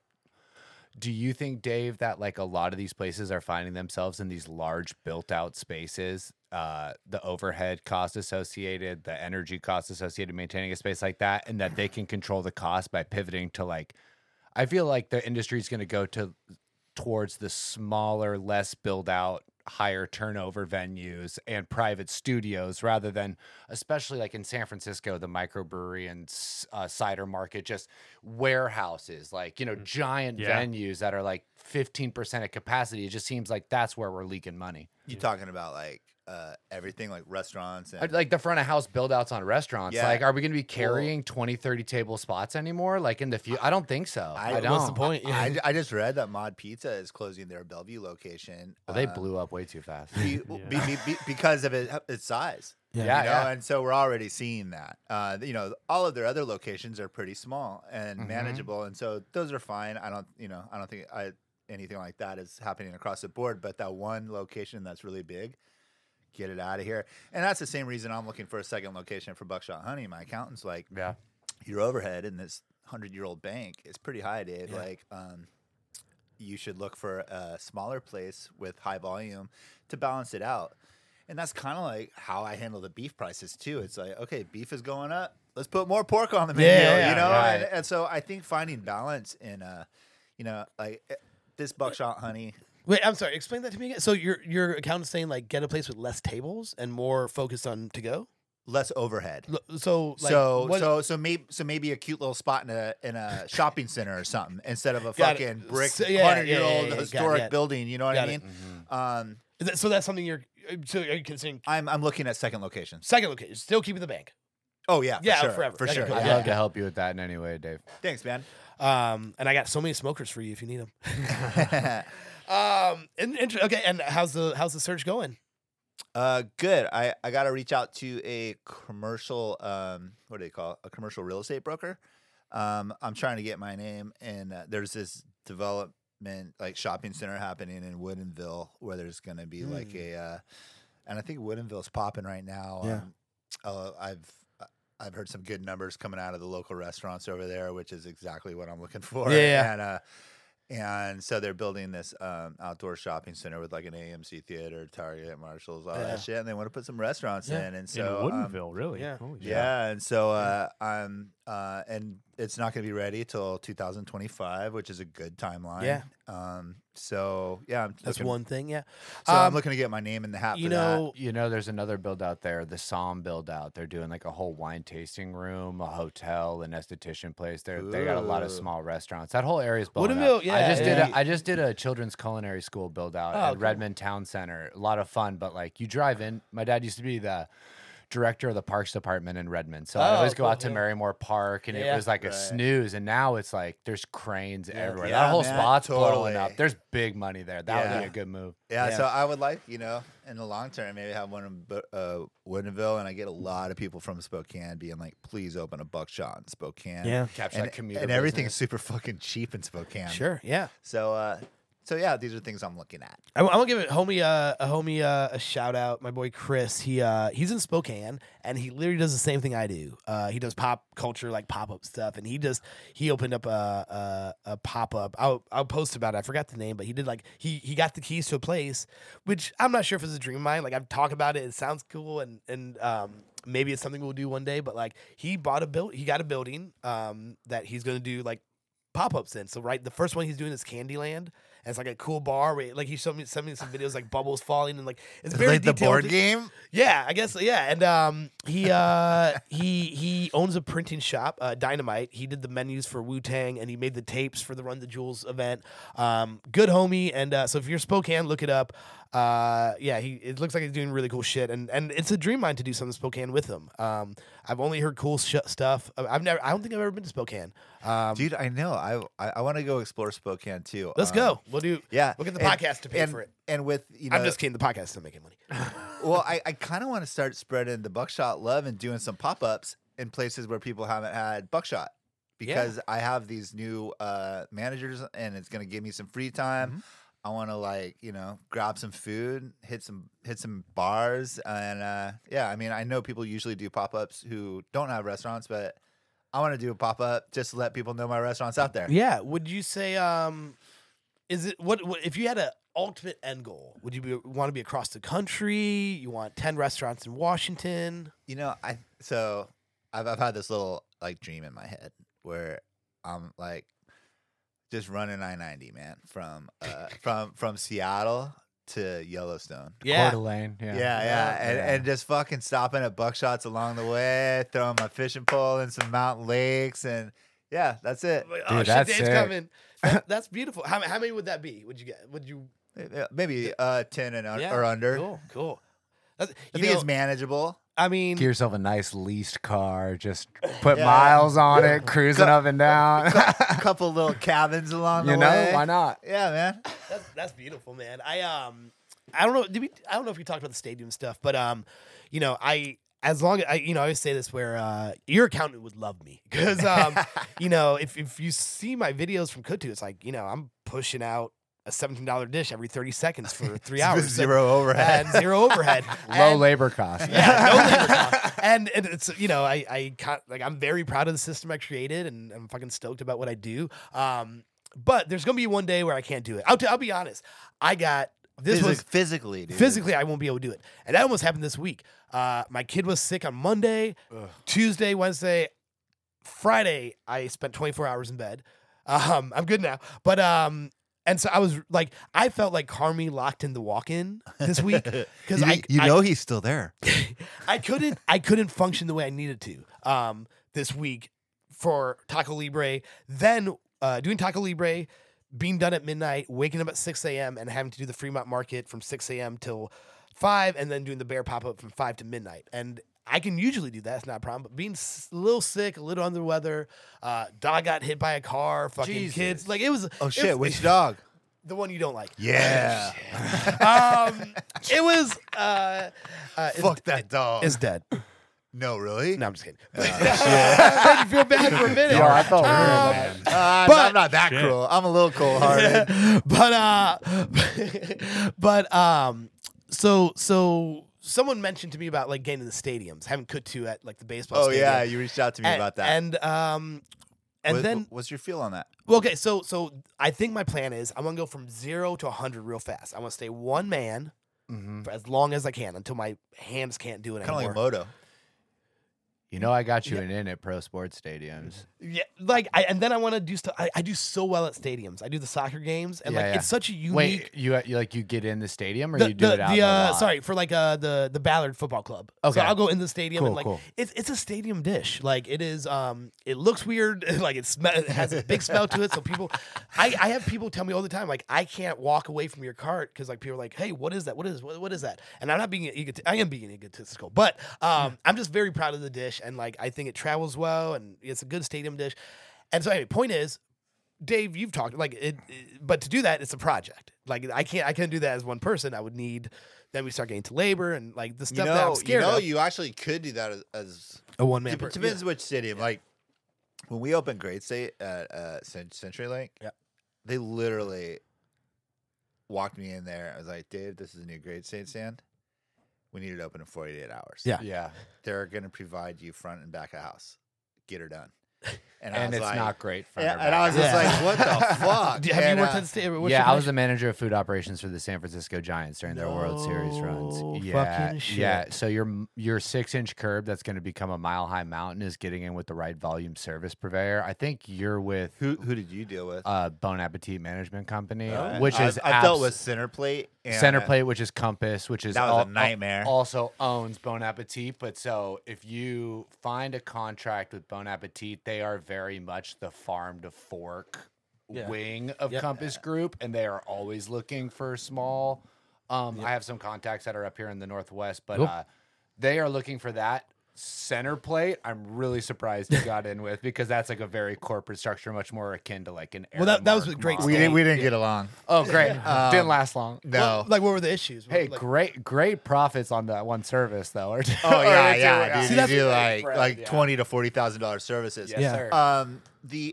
do you think, Dave, that like a lot of these places are finding themselves in these large built out spaces, the overhead cost associated, the energy cost associated maintaining a space like that, and that they can control the cost by pivoting to like, I feel like the industry is going to go towards the smaller, less built out, higher turnover venues and private studios, rather than, especially like in San Francisco, the microbrewery and cider market, just warehouses, like, giant venues that are like 15% of capacity. It just seems like that's where we're leaking money. You talking about like everything, like restaurants and Like the front of house build outs on restaurants. Yeah. Like, are we going to be carrying 20, 30 table spots anymore? Like in the future? I don't think so. I don't. What's the point? I just read that Mod Pizza is closing their Bellevue location. Well, they blew up way too fast. Because of its size. Yeah. And so we're already seeing that. All of their other locations are pretty small and manageable, and so those are fine. I don't think anything like that is happening across the board. But that one location that's really big, get it out of here. And that's the same reason I'm looking for a second location for Buckshot Honey. My accountant's like, your overhead in this 100-year-old bank is pretty high, Dave. Like, you should look for a smaller place with high volume to balance it out. And that's kind of like how I handle the beef prices too. It's like, okay, beef is going up. Let's put more pork on the menu, Right. And so I think finding balance in, like this Buckshot Honey. Wait, I'm sorry. Explain that to me again. So your accountant's saying like get a place with less tables and more focus on to go. Less overhead. So maybe a cute little spot in a shopping center or something instead of a Got it. fucking brick So- 100-year-old Got historic it. building. You know what Got I it. mean? So that's something you're. So are you considering I'm looking at second locations. second location? Still keeping the bank. Oh yeah, Yeah, sure, forever. for Okay, sure. cool. I'd Yeah. love to help you with that in any way, Dave. Thanks, man. And I got so many smokers for you if you need them. Okay. And how's the search going? Good. I got to reach out to a commercial. What do they call it? A commercial real estate broker. I'm trying to get my name, and there's this development like shopping center happening in Woodinville where there's going to be like a, and I think Woodinville's popping right now. Yeah. I've heard some good numbers coming out of the local restaurants over there, which is exactly what I'm looking for. Yeah. And so they're building this outdoor shopping center with like an AMC theater, Target, Marshalls, all that shit, and they want to put some restaurants in. And so in Woodinville, really? yeah. Holy shit. yeah, and so and it's not going to be ready till 2025, which is a good timeline. Yeah. So yeah, That's one thing. Yeah. So I'm looking to get my name in the hat for that. There's another build out there, the Somm build out. They're doing like a whole wine tasting room, a hotel, an esthetician place. They got a lot of small restaurants. That whole area is blowing Woodinville, up. yeah, I just did a children's culinary school build out at cool. Redmond Town Center. A lot of fun, but like you drive in. My dad used to be the director of the parks department in Redmond, so I always go out to Marymore Park, and it was like a snooze. And now it's like there's cranes everywhere. Yeah, that whole man, spot's totally. blowing up. There's big money there. That would be a good move. Yeah, so I would like, in the long term, maybe have one in Woodinville, and I get a lot of people from Spokane being like, please open a Buckshot in Spokane. Yeah. Capture that commuter and everything's business. super fucking cheap in Spokane. Sure. Yeah. So yeah, these are things I'm looking at. I'm gonna give a homie a shout out. My boy Chris, he's in Spokane, and he literally does the same thing I do. He does pop culture, like pop up stuff, and he opened up a pop up. I'll post about it. I forgot the name, but he did like he got the keys to a place, which I'm not sure if it's a dream of mine. Like I've talked about it. It sounds cool, and maybe it's something we'll do one day. But like he got a building that he's gonna do like pop-ups in. So the first one he's doing is Candyland. And it's like a cool bar where like he sent me some videos like bubbles falling and like it's very like the detailed. board game. Yeah, I guess yeah. And he owns a printing shop, Dynamite. He did the menus for Wu-Tang and he made the tapes for the Run the Jewels event. Good homie. And so if you're Spokane, look it up. it looks like he's doing really cool shit, and it's a dream of mine to do something in Spokane with him. I've only heard cool stuff. I don't think I've ever been to Spokane. Dude, I know. I want to go explore Spokane too. Let's go. We'll get the podcast to pay for it. And with I'm just kidding. The podcast isn't making money. Well, I kind of want to start spreading the buckshot love and doing some pop ups in places where people haven't had buckshot. Because I have these new managers, and it's gonna give me some free time. Mm-hmm. I want to grab some food, hit some bars, and I mean, I know people usually do pop ups who don't have restaurants, but I want to do a pop up just to let people know my restaurant's out there. Yeah. Would you say is it what if you had an ultimate end goal? Would you want to be across the country? You want 10 restaurants in Washington? I've had this little dream in my head where I'm just running I-90, man, from Seattle to Yellowstone. Yeah. Coeur d'Alene. And just fucking stopping at buckshots along the way, throwing my fishing pole in some mountain lakes, and that's it. Oh, shit, that's Dave's sick. coming. That's beautiful. How many would that be? Would you? Maybe 10 and or under. Cool. I think it's manageable. I mean, Get yourself a nice leased car. Just put miles on it, cruising up and down. A couple little cabins along the You know, way. why not? Yeah, man. that's beautiful, man. I don't know. I don't know if we talked about the stadium stuff, but as long as I always say this where your accountant would love me because if you see my videos from Kutu, it's I'm pushing out a $17 dish every 30 seconds for 3 hours. Zero overhead. And zero overhead. Low labor cost. Yeah, no labor cost. And it's I'm very proud of the system I created, and I'm fucking stoked about what I do. But there's gonna be one day where I can't do it. I'll be honest. I got this was physically, dude. physically I won't be able to do it, and that almost happened this week. My kid was sick on Monday, Tuesday, Wednesday, Friday. I spent 24 hours in bed. I'm good now, but and so I was I felt like Carmi locked in the walk-in this week because he's still there. I couldn't function the way I needed to this week for Taco Libre. Then doing Taco Libre, being done at midnight, waking up at 6 a.m. and having to do the Fremont Market from 6 a.m. till 5, and then doing the Bear pop-up from 5 to midnight. And I can usually do that. It's not a problem. But being a little sick, a little under the weather, dog got hit by a car, fucking Jesus. kids. It was... Oh, shit. Which dog? The one you don't like. Yeah. It was... Fuck that dog. It's dead. No, really? No, I'm just kidding. I made you feel bad for a minute. Yo, I thought we were man. I'm not that cruel. I'm a little cold-hearted. So someone mentioned to me about getting to the stadiums, having Kutu at the baseball stadium. Yeah, you reached out to me about that. And then what's your feel on that? well, okay, so I think my plan is I want to go from 0 to 100 real fast. I want to stay one man for as long as I can until my hands can't do it Kind of anymore. like Moto. You know, I got you in at pro sports stadiums. Yeah, and then I want to do stuff. I do so well at stadiums. I do the soccer games, and it's such a unique. Wait, you get in the stadium or you do it out in the lot? Sorry, for the Ballard Football Club. Okay. So I'll go in the stadium Cool, and cool. it's a stadium dish. It is it looks weird. It has a big smell to it. So people, I have people tell me all the time I can't walk away from your cart because people are like, hey, what is that? What is that? And I'm not being I am being egotistical, but I'm just very proud of the dish, and I think it travels well and it's a good stadium dish. And so anyway, point is, Dave, you've talked but to do that, it's a project. I can't do that as one person. I would need. Then we start getting to labor and the stuff that I'm scared of. You actually could do that as A one man. depends which stadium. When we opened Great State at CenturyLink, they literally walked me in there. I was like, Dave, this is a new Great State stand. We need it open in 48 hours. Yeah. They're going to provide you front and back of house. Get her done. And it's not great for and I was just like, what the fuck? Have you worked at the stadium? I was the manager of food operations for the San Francisco Giants during their World Series runs. Fucking shit. Yeah. So your 6-inch curb that's going to become a mile-high mountain is getting in with the right volume service purveyor. I think you're with Who did you deal with? Bon Appetit Management Company, Right. which is I dealt with Centerplate. Centerplate, which is Compass, which is That was a nightmare. Also owns Bon Appetit. But so if you find a contract with Bon Appetit, they are very much the farm to fork wing of Compass Group, and they are always looking for small I have some contacts that are up here in the Northwest, but Cool. they are looking for that center plate. I'm really surprised you got in with because that's like a very corporate structure, much more akin to like an. Well, that was a Aramark great model. We didn't get along. Oh, great! Didn't last long. No. Like, what were the issues? Hey, Like, great profits on that one service though. Or Oh or yeah, two, yeah, dude. See, You that's do great, like Fred, yeah. $20,000 to $40,000 services. Yes, Yeah. sir. The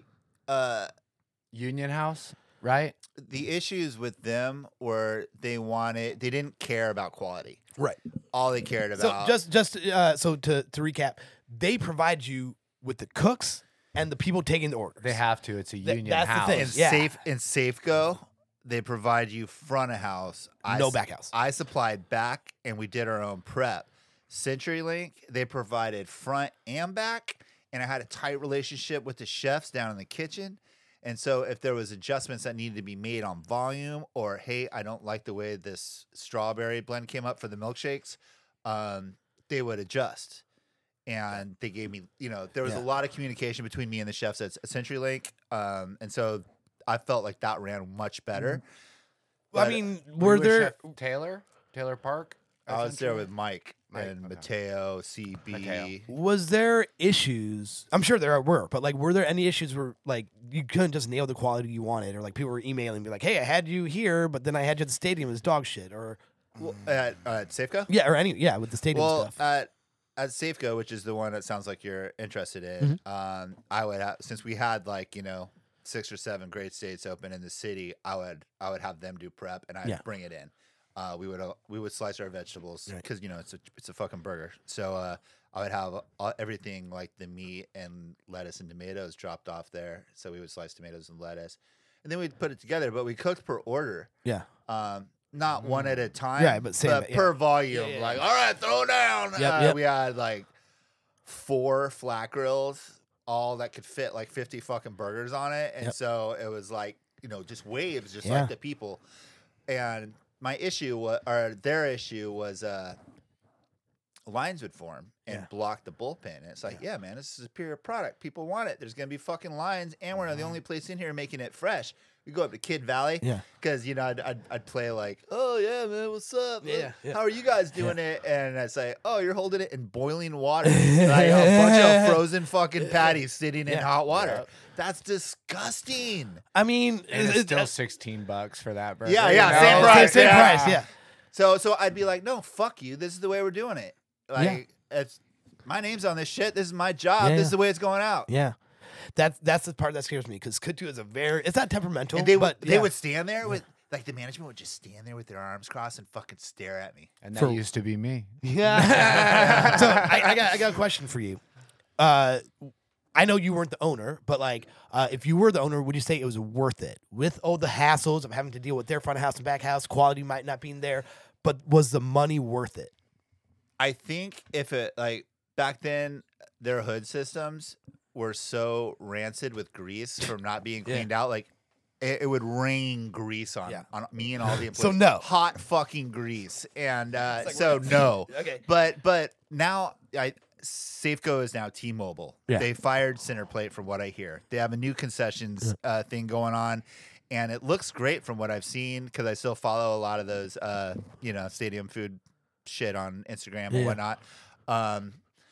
Union House, right? the issues with them were they didn't care about quality. right. All they cared So about so to recap, they provide you with the cooks and the people taking the orders. They have to. It's a union that's the house. thing. in Yeah. Safeco, they provide you front of house. No back house. I supplied back, and we did our own prep. CenturyLink, they provided front and back, and I had a tight relationship with the chefs down in the kitchen. And so if there was adjustments that needed to be made on volume, or hey, I don't like the way this strawberry blend came up for the milkshakes, they would adjust. And they gave me, there was Yeah. a lot of communication between me and the chefs at CenturyLink. And so I felt like that ran much better. Well, I But mean, You were with there? Chef Taylor Park? I was there with essentially? Mike Mike, and okay. Mateo, CB. Mateo. Was there issues? I'm sure there were, but like, were there any issues where like you couldn't just nail the quality you wanted, or like people were emailing me like, "Hey, I had you here, but then I had you at the stadium as dog shit," or Well, at Safeco? yeah, or with the stadium Well, stuff. at Safeco, which is the one that sounds like you're interested Mm-hmm. in, I would have, since we had 6 or 7 great states open in the city, I would have them do prep and I'd Yeah. bring it in. We would slice our vegetables Right. because it's a fucking burger. So I would have everything like the meat and lettuce and tomatoes dropped off there. So we would slice tomatoes and lettuce, and then we'd put it together. But we cooked per order. Yeah. Not one at a time. Yeah, but same, yeah. per volume. Yeah, yeah, Like, all right, throw down. Yep. We had 4 flat grills, all that could fit 50 fucking burgers on it. And Yep. so it was just waves, just Yeah. like the people. And my issue or their issue was lines would form and Yeah. block the bullpen. And it's like, yeah, man, this is a superior product. People want it. There's going to be fucking lines, and we're the only place in here making it fresh. We go up to Kid Valley, Yeah. because I'd play oh yeah, man, what's up? Yeah, yeah. How are you guys doing it? And I say, oh, you're holding it in boiling water, like a bunch of frozen fucking patties sitting in Yeah. hot water. Yeah. That's disgusting. I mean, And it's still that's- $16 for that burger. Yeah, you yeah, know? same same price, same yeah. price. Yeah. So I'd be like, no, fuck you. This is the way we're doing it. It's my name's on this shit. This is my job. Yeah. This is the way it's going out. Yeah. That's the part that scares me because Kutu is it's not temperamental. And they but would stand there with the management would just stand there with their arms crossed and fucking stare at me. And that For- used to be me. Yeah. So I got a question for you. I know you weren't the owner, but if you were the owner, would you say it was worth it with all the hassles of having to deal with their front house and back house? Quality might not be in there, but was the money worth it? I think if it back then, their hood systems were so rancid with grease from not being Yeah. cleaned out, it would rain grease on me and all the employees. So no. Hot fucking grease, and so no. Okay. But now Safeco is now T-Mobile. Yeah. They fired Centerplate from what I hear. They have a new concessions thing going on, and it looks great from what I've seen because I still follow a lot of those stadium food shit on Instagram and Yeah. whatnot.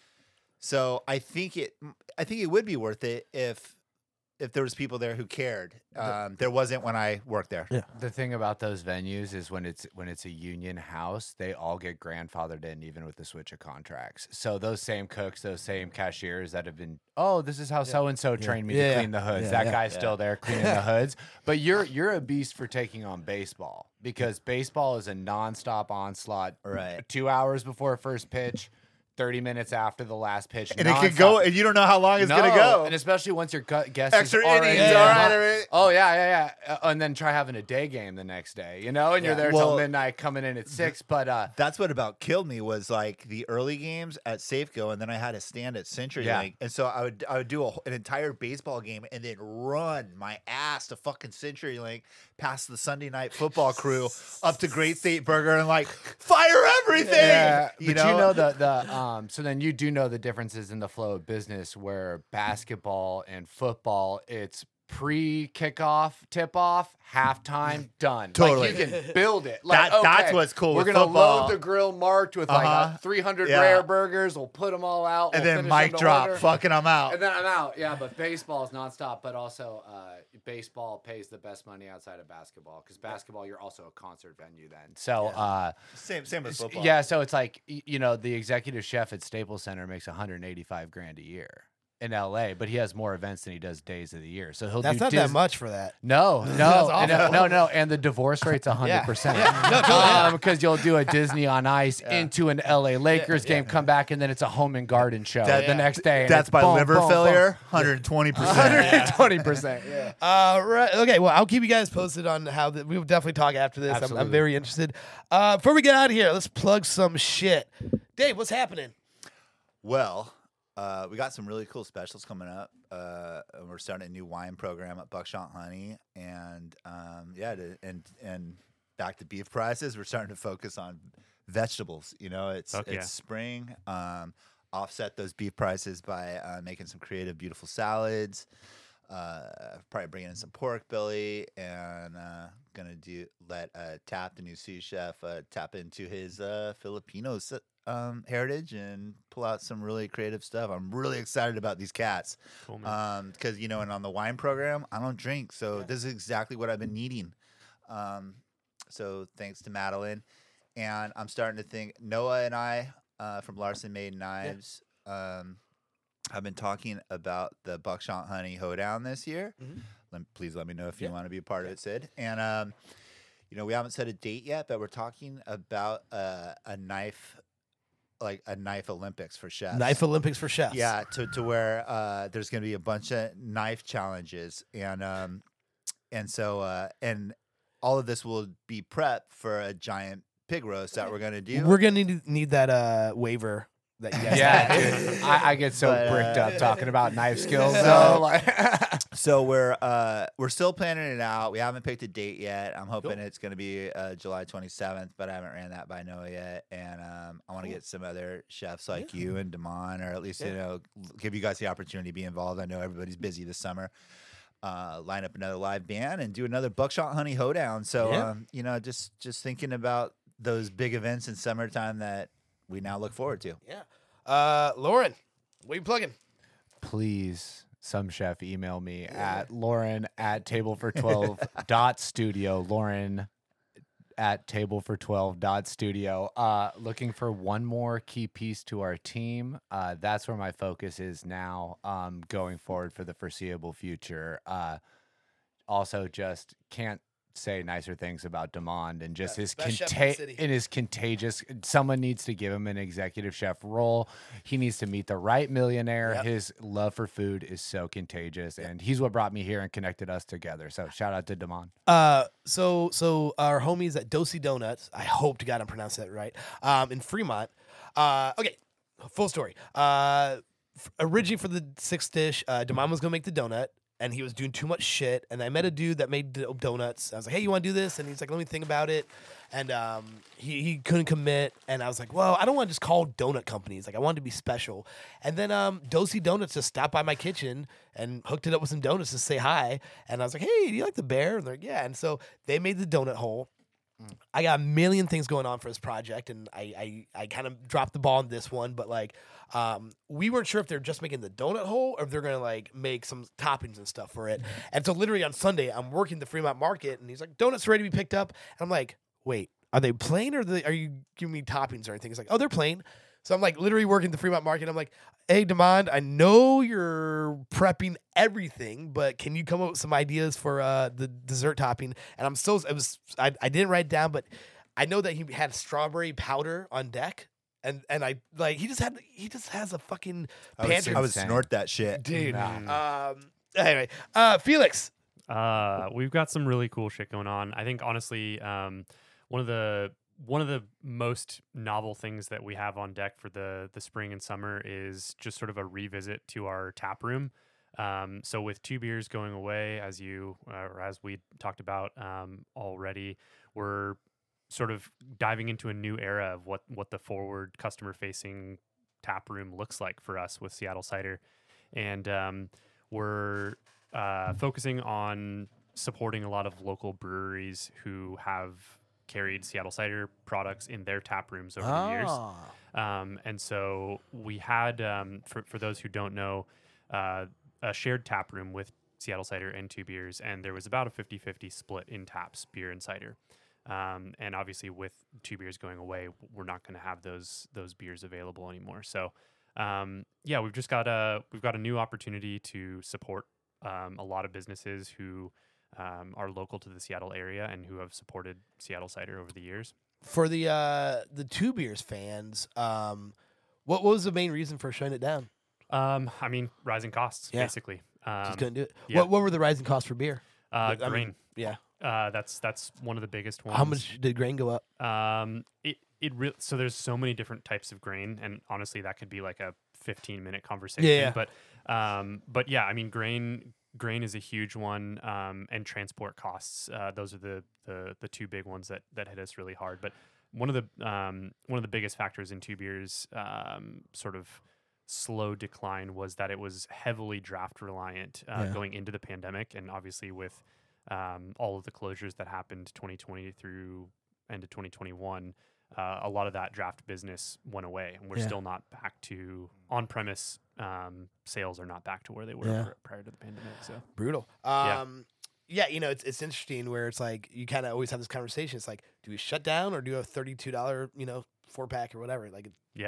So I think it would be worth it if there was people there who cared. There wasn't when I worked there. Yeah. The thing about those venues is when it's a union house, they all get grandfathered in, even with the switch of contracts. So those same cooks, those same cashiers that have been, this is how so and so trained me to clean the hoods. That guy's still there cleaning the hoods. But you're a beast for taking on baseball because baseball is a nonstop onslaught. Right. 2 hours before first pitch, 30 minutes after the last pitch, And it could go, and you don't know how long it's gonna go. And especially once your guest Extra is already innings, in. all right. Oh yeah. And then try having a day game the next day, and you're there till Well, midnight, coming in at 6. But That's what about killed me was the early games at Safeco, and then I had to stand at CenturyLink, and so I would do an entire baseball game and then run my ass to fucking CenturyLink past the Sunday night football crew up to Great State Burger and fire everything. yeah, You but know? the so then you know the differences in the flow of business where basketball and football, it's pre-kickoff, tip-off, halftime, done. Totally. Like, you can build it. Like, That's okay, what's cool We're with gonna football. load the grill marked with like 300 Yeah. rare burgers. We'll put them all out. And we'll then finish them mic to drop, order, fucking I'm out. and then I'm out. Yeah, but baseball is nonstop. But also, baseball pays the best money outside of basketball, because basketball, you're also a concert venue then. So, Same with football. yeah, so it's like, the executive chef at Staples Center makes 185 grand a year in LA, but he has more events than he does days of the year. So he'll That's do not that much for that. No, awful. no, and the divorce rate's 100%. Because you'll do a Disney on Ice into an LA Lakers game, come back, and then it's a home and garden show the next day. and That's it's by boom, liver boom, boom. failure, 120%. 120%. Yeah. Right. Okay. Well, I'll keep you guys posted on how we will definitely talk after this. I'm Absolutely. very interested. Before we get out of here, let's plug some shit. Dave, what's happening? Well, we got some really cool specials coming up. We're starting a new wine program at Buckshot Honey, and and back to beef prices. We're starting to focus on vegetables. It's Fuck yeah. spring. Offset those beef prices by making some creative, beautiful salads. Probably bringing in some pork belly, and gonna let Tap, the new sous chef, tap into his Filipino heritage and pull out some really creative stuff. I'm really excited about these cats. Cool, man. Because and on the wine program, I don't drink, so this is exactly what I've been needing. So thanks to Madeline, and I'm starting to think Noah and I from Larson Made Knives. I've been talking about the Buckshot Honey Hoedown this year. Please let me know if you want to be a part of it, Sid. And we haven't set a date yet, but we're talking about a knife Olympics for chefs. Knife Olympics for chefs. Yeah, to where there's going to be a bunch of knife challenges, and so all of this will be prep for a giant pig roast that we're going to do. We're gonna need that waiver that you guys Yeah, have. dude. I get so But, bricked up talking about knife skills. so- So, like, So we're still planning it out. We haven't picked a date yet. I'm hoping it's going to be July 27th, but I haven't ran that by Noah yet. And I want to get some other chefs like you and Damon, or at least give you guys the opportunity to be involved. I know everybody's busy this summer. Line up another live band and do another Buckshot Honey Hoedown. So just thinking about those big events in summertime that we now look forward to. Yeah. Lauren, what are you plugging? please, some chef, email me at lauren@tablefor12.studio. Lauren at tablefor12.studio. Looking for one more key piece to our team. That's where my focus is now, going forward for the foreseeable future. Also, just can't say nicer things about Demond and just his best chef in the city. it is contagious. Someone needs to give him an executive chef role. He needs to meet the right millionaire. Yep. His love for food is so contagious, and he's what brought me here and connected us together. So shout out to Demond. So our homies at Dosey Donuts, I hope to God I'm pronouncing that right, in Fremont. Okay, full story. Originally for the sixth dish, Demond was gonna make the donut, and he was doing too much shit. And I met a dude that made donuts. I was like, hey, you want to do this? And he's like, let me think about it. And he couldn't commit. And I was like, well, I don't want to just call donut companies. Like, I wanted to be special. And then Dosey Donuts just stopped by my kitchen and hooked it up with some donuts to say hi. And I was like, hey, do you like the bear? And they're like, yeah. And so they made the donut hole. I got a million things going on for this project, and I kind of dropped the ball on this one, but like we weren't sure if they're just making the donut hole or if they're gonna like make some toppings and stuff for it. And so literally on Sunday, I'm working the Fremont market, and he's like, donuts ready to be picked up. And I'm like, wait, are they plain or are you giving me toppings or anything? He's like, oh, they're plain. So I'm like literally working the Fremont market. I'm like, hey, Demond, I know you're prepping everything, but can you come up with some ideas for the dessert topping? And I didn't write it down, but I know that he had strawberry powder on deck, and I like he just has a fucking pantry. I would Insane. snort that shit. Dude. Nah. Anyway, Felix. We've got some really cool shit going on. I think honestly, one of the most novel things that we have on deck for the spring and summer is just sort of a revisit to our tap room. So with 2 beers going away, as we talked about already, we're sort of diving into a new era of what the forward customer facing tap room looks like for us with Seattle Cider. And we're focusing on supporting a lot of local breweries who have carried Seattle cider products in their tap rooms over the years. And so we had, for those who don't know, a shared tap room with Seattle cider and Two Beers, and there was about a 50-50 split in taps, beer and cider. And obviously with Two Beers going away, we're not going to have those beers available anymore. So we've got a new opportunity to support a lot of businesses who are local to the Seattle area and who have supported Seattle cider over the years. For the Two Beers fans, what was the main reason for shutting it down? I mean, rising costs, basically. Just couldn't do it. yeah. What were the rising costs for beer? Grain. Yeah. That's one of the biggest ones. How much did grain go up? So there's so many different types of grain, and honestly, that could be like a 15-minute conversation. Yeah. But yeah, I mean, grain is a huge one, and transport costs. Those are the two big ones that hit us really hard. But one of the biggest factors in Two Beers sort of slow decline was that it was heavily draft reliant going into the pandemic, and obviously with all of the closures that happened 2020 through end of 2021, a lot of that draft business went away, and we're still not back to on-premise sales are not back to where they were prior to the pandemic. So brutal. It's interesting where it's like you kind of always have this conversation. It's like, do we shut down or do a $32 4-pack or whatever? Like,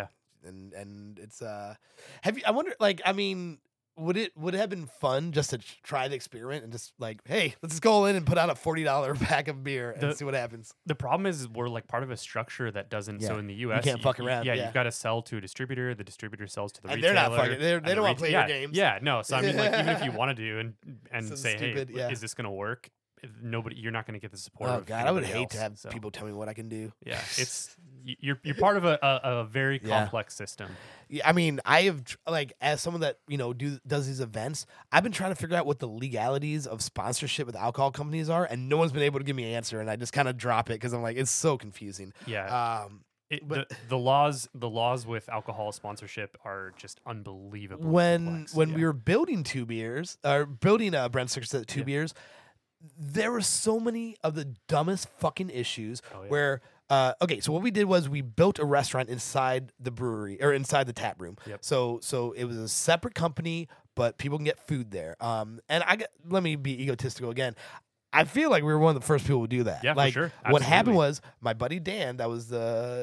and it's I wonder, like, I mean, would it have been fun just to try the experiment and just like, hey, let's just go in and put out a $40 pack of beer and see what happens? The problem is we're like part of a structure that doesn't. So in the U.S., you can't fuck around. You've got to sell to a distributor. The distributor sells to the and retailer. They're not fucking. They don't want to play your games. Yeah, no. So I mean, like, even if you want to do and So say, stupid, hey, is this going to work? You're not going to get the support. Oh of God, I would hate else, to have so. people tell me what I can do. Yeah, it's you're part of a very complex system. Yeah, I mean, I have as someone that does these events, I've been trying to figure out what the legalities of sponsorship with alcohol companies are, and no one's been able to give me an answer, and I just kind of drop it because I'm like, it's so confusing. Yeah. The laws with alcohol sponsorship are just unbelievable. When we were building Two Beers, or building Brent Circus at Two Beers, there were so many of the dumbest fucking issues where. So what we did was we built a restaurant inside the brewery or inside the tap room. Yep. So it was a separate company, but people can get food there. And let me be egotistical again. I feel like we were one of the first people to do that. Yeah, like, for sure. What happened was my buddy Dan, that was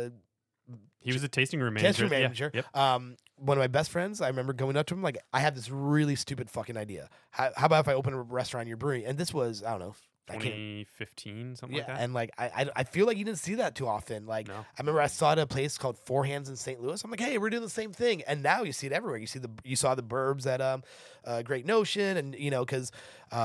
he was a tasting room manager. Yep. One of my best friends, I remember going up to him like, I have this really stupid fucking idea. How about if I open a restaurant in your brewery? And this was, I don't know, 2015, something like that. And like I feel like you didn't see that too often. Like No. I remember I saw it at a place called Four Hands in St. Louis. I'm like, hey, we're doing the same thing. And now you see it everywhere. You saw the Burbs at Great Notion, and because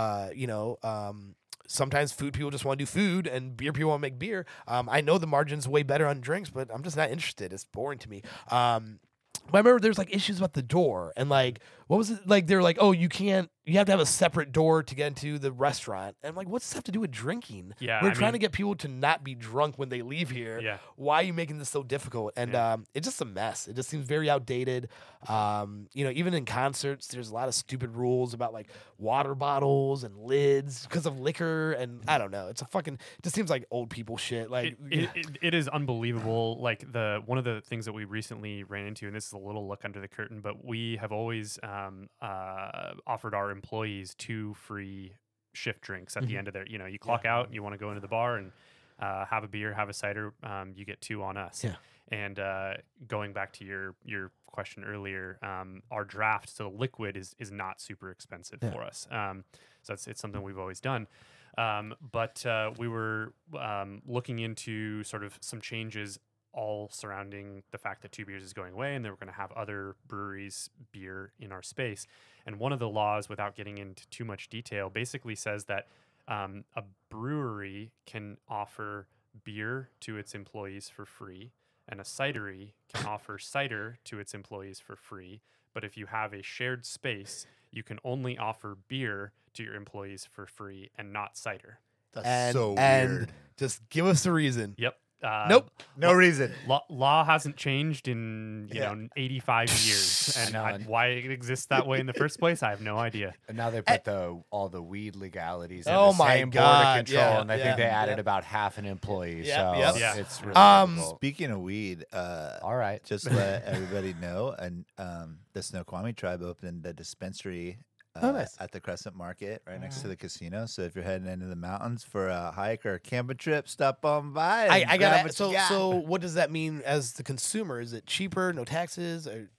sometimes food people just want to do food, and beer people want to make beer. I know the margin's way better on drinks, but I'm just not interested. It's boring to me. But I remember there's like issues about the door, and like what was it like? They're like, oh, you have to have a separate door to get into the restaurant. And I'm like, what's this have to do with drinking? Yeah, we're trying to get people to not be drunk when they leave here. Yeah. Why are you making this so difficult? And it's just a mess. It just seems very outdated. Even in concerts, there's a lot of stupid rules about like water bottles and lids because of liquor, and I don't know. It just seems like old people shit. Like it is unbelievable. Like one of the things that we recently ran into, and this is a little look under the curtain, but we have always offered our employees 2 free shift drinks at the end of their. You clock out, and you want to go into the bar and have a beer, have a cider. You get 2 on us. Yeah. And going back to your question earlier, our draft, so liquid is not super expensive for us. So it's something we've always done. But we were looking into sort of some changes all surrounding the fact that Two Beers is going away, and they were going to have other breweries' beer in our space. And one of the laws, without getting into too much detail, basically says that a brewery can offer beer to its employees for free, and a cidery can offer cider to its employees for free. But if you have a shared space, you can only offer beer to your employees for free and not cider. That's so and weird. just give us a reason. Yep. Nope. No reason. Law hasn't changed in Yeah. 85 years, and know, and- why it exists that way in the first place, I have no idea. And now they put all the weed legalities in Oh the my same board God, of control, yeah, and I yeah, think they added yep. about half an employee. Yep, so yep. Yeah. it's really difficult. Speaking of weed, All right. just to let everybody know, and the Snoqualmie tribe opened a dispensary nice. at the Crescent Market right next to the casino. So if you're heading into the mountains for a hike or a camping trip, stop on by. And I grab got what so you got. so. What does that mean as the consumer? Is it cheaper, no taxes, or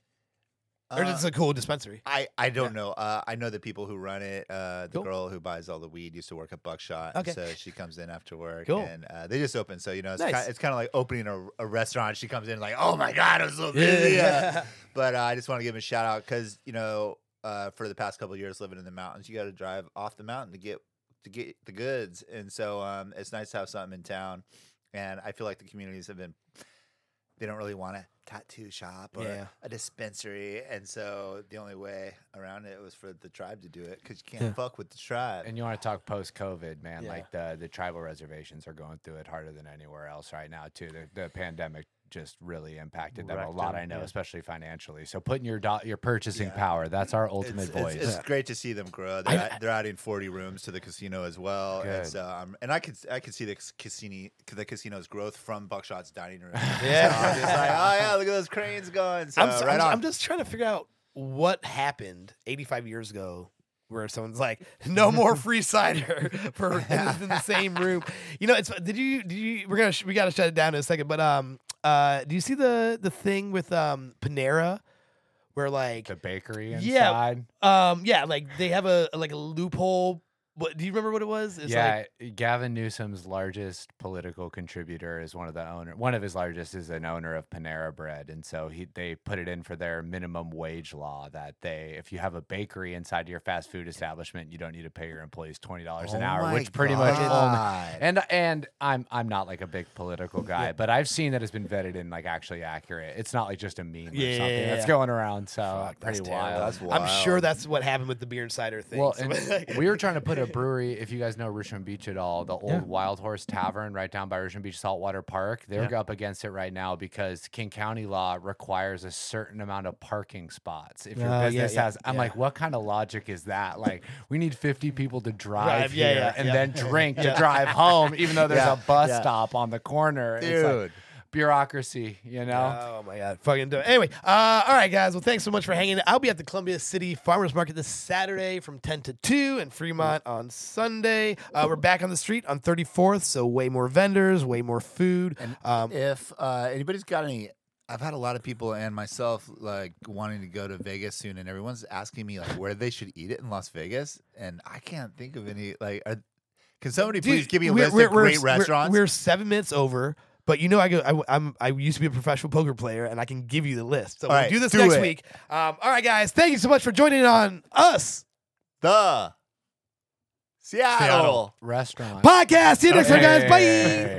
Uh, is it a cool dispensary? I don't know. I know the people who run it. The Cool. girl who buys all the weed used to work at Buckshot. Okay. So she comes in after work. Cool. And they just opened. So, it's Nice. it's kind of like opening a restaurant. She comes in like, oh my God, I'm so busy. Yeah. But I just want to give him a shout out because, for the past couple of years living in the mountains, you got to drive off the mountain to get the goods. And so it's nice to have something in town. And I feel like the communities they don't really want a tattoo shop or Yeah. a dispensary. And so the only way around it was for the tribe to do it because you can't fuck with the tribe. And you want to talk post-COVID, man? Yeah. Like the tribal reservations are going through it harder than anywhere else right now too. The pandemic just really impacted them a Wrecked lot. them, I know, yeah. especially financially. So putting your purchasing Yeah. power, that's our ultimate voice. It's great to see them grow. They're adding 40 rooms to the casino as well. Good. And so, and I could see the casino's growth from Buckshot's dining room. Yeah. So I'm just like, oh yeah, look at those cranes going. So I'm just trying to figure out what happened 85 years ago where someone's like, no more free cider for in the same room. It's did you we got to shut it down in a second, but do you see the thing with Panera where like the bakery Yeah. inside. like they have a loophole. What do you remember what it was? It's Yeah, Gavin Newsom's largest political contributor is one of his largest is an owner of Panera Bread, and so they put it in for their minimum wage law that if you have a bakery inside your fast food establishment, you don't need to pay your employees $20 an hour, which pretty much and I'm not like a big political guy, but I've seen that it's been vetted and like actually accurate. It's not like just a meme or something that's going around. So pretty that's wild. That's wild. I'm sure that's what happened with the beer and cider thing. Well, So, and we were trying to put a brewery, if you guys know Richmond Beach at all, the old Wild Horse Tavern right down by Richmond Beach Saltwater Park, they're up against it right now because King County law requires a certain amount of parking spots. If your business has, I'm like, what kind of logic is that? Like, we need 50 people to drive here and then drink to drive home, even though there's a bus stop on the corner. Dude. It's like bureaucracy, Oh my God, fucking do it. Anyway, all right, guys. Well, thanks so much for hanging. I'll be at the Columbia City Farmers Market this Saturday from 10 to 2, and Fremont on Sunday. We're back on the street on 34th, so way more vendors, way more food. If anybody's got any, I've had a lot of people and myself like wanting to go to Vegas soon, and everyone's asking me like where they should eat it in Las Vegas, and I can't think of any. Like, can somebody please give me a list of great restaurants? We're 7 minutes over. But I used to be a professional poker player, and I can give you the list. So we'll do this next week. All right, guys. Thank you so much for joining on us. The Seattle restaurant Podcast. See you next time, guys. Bye.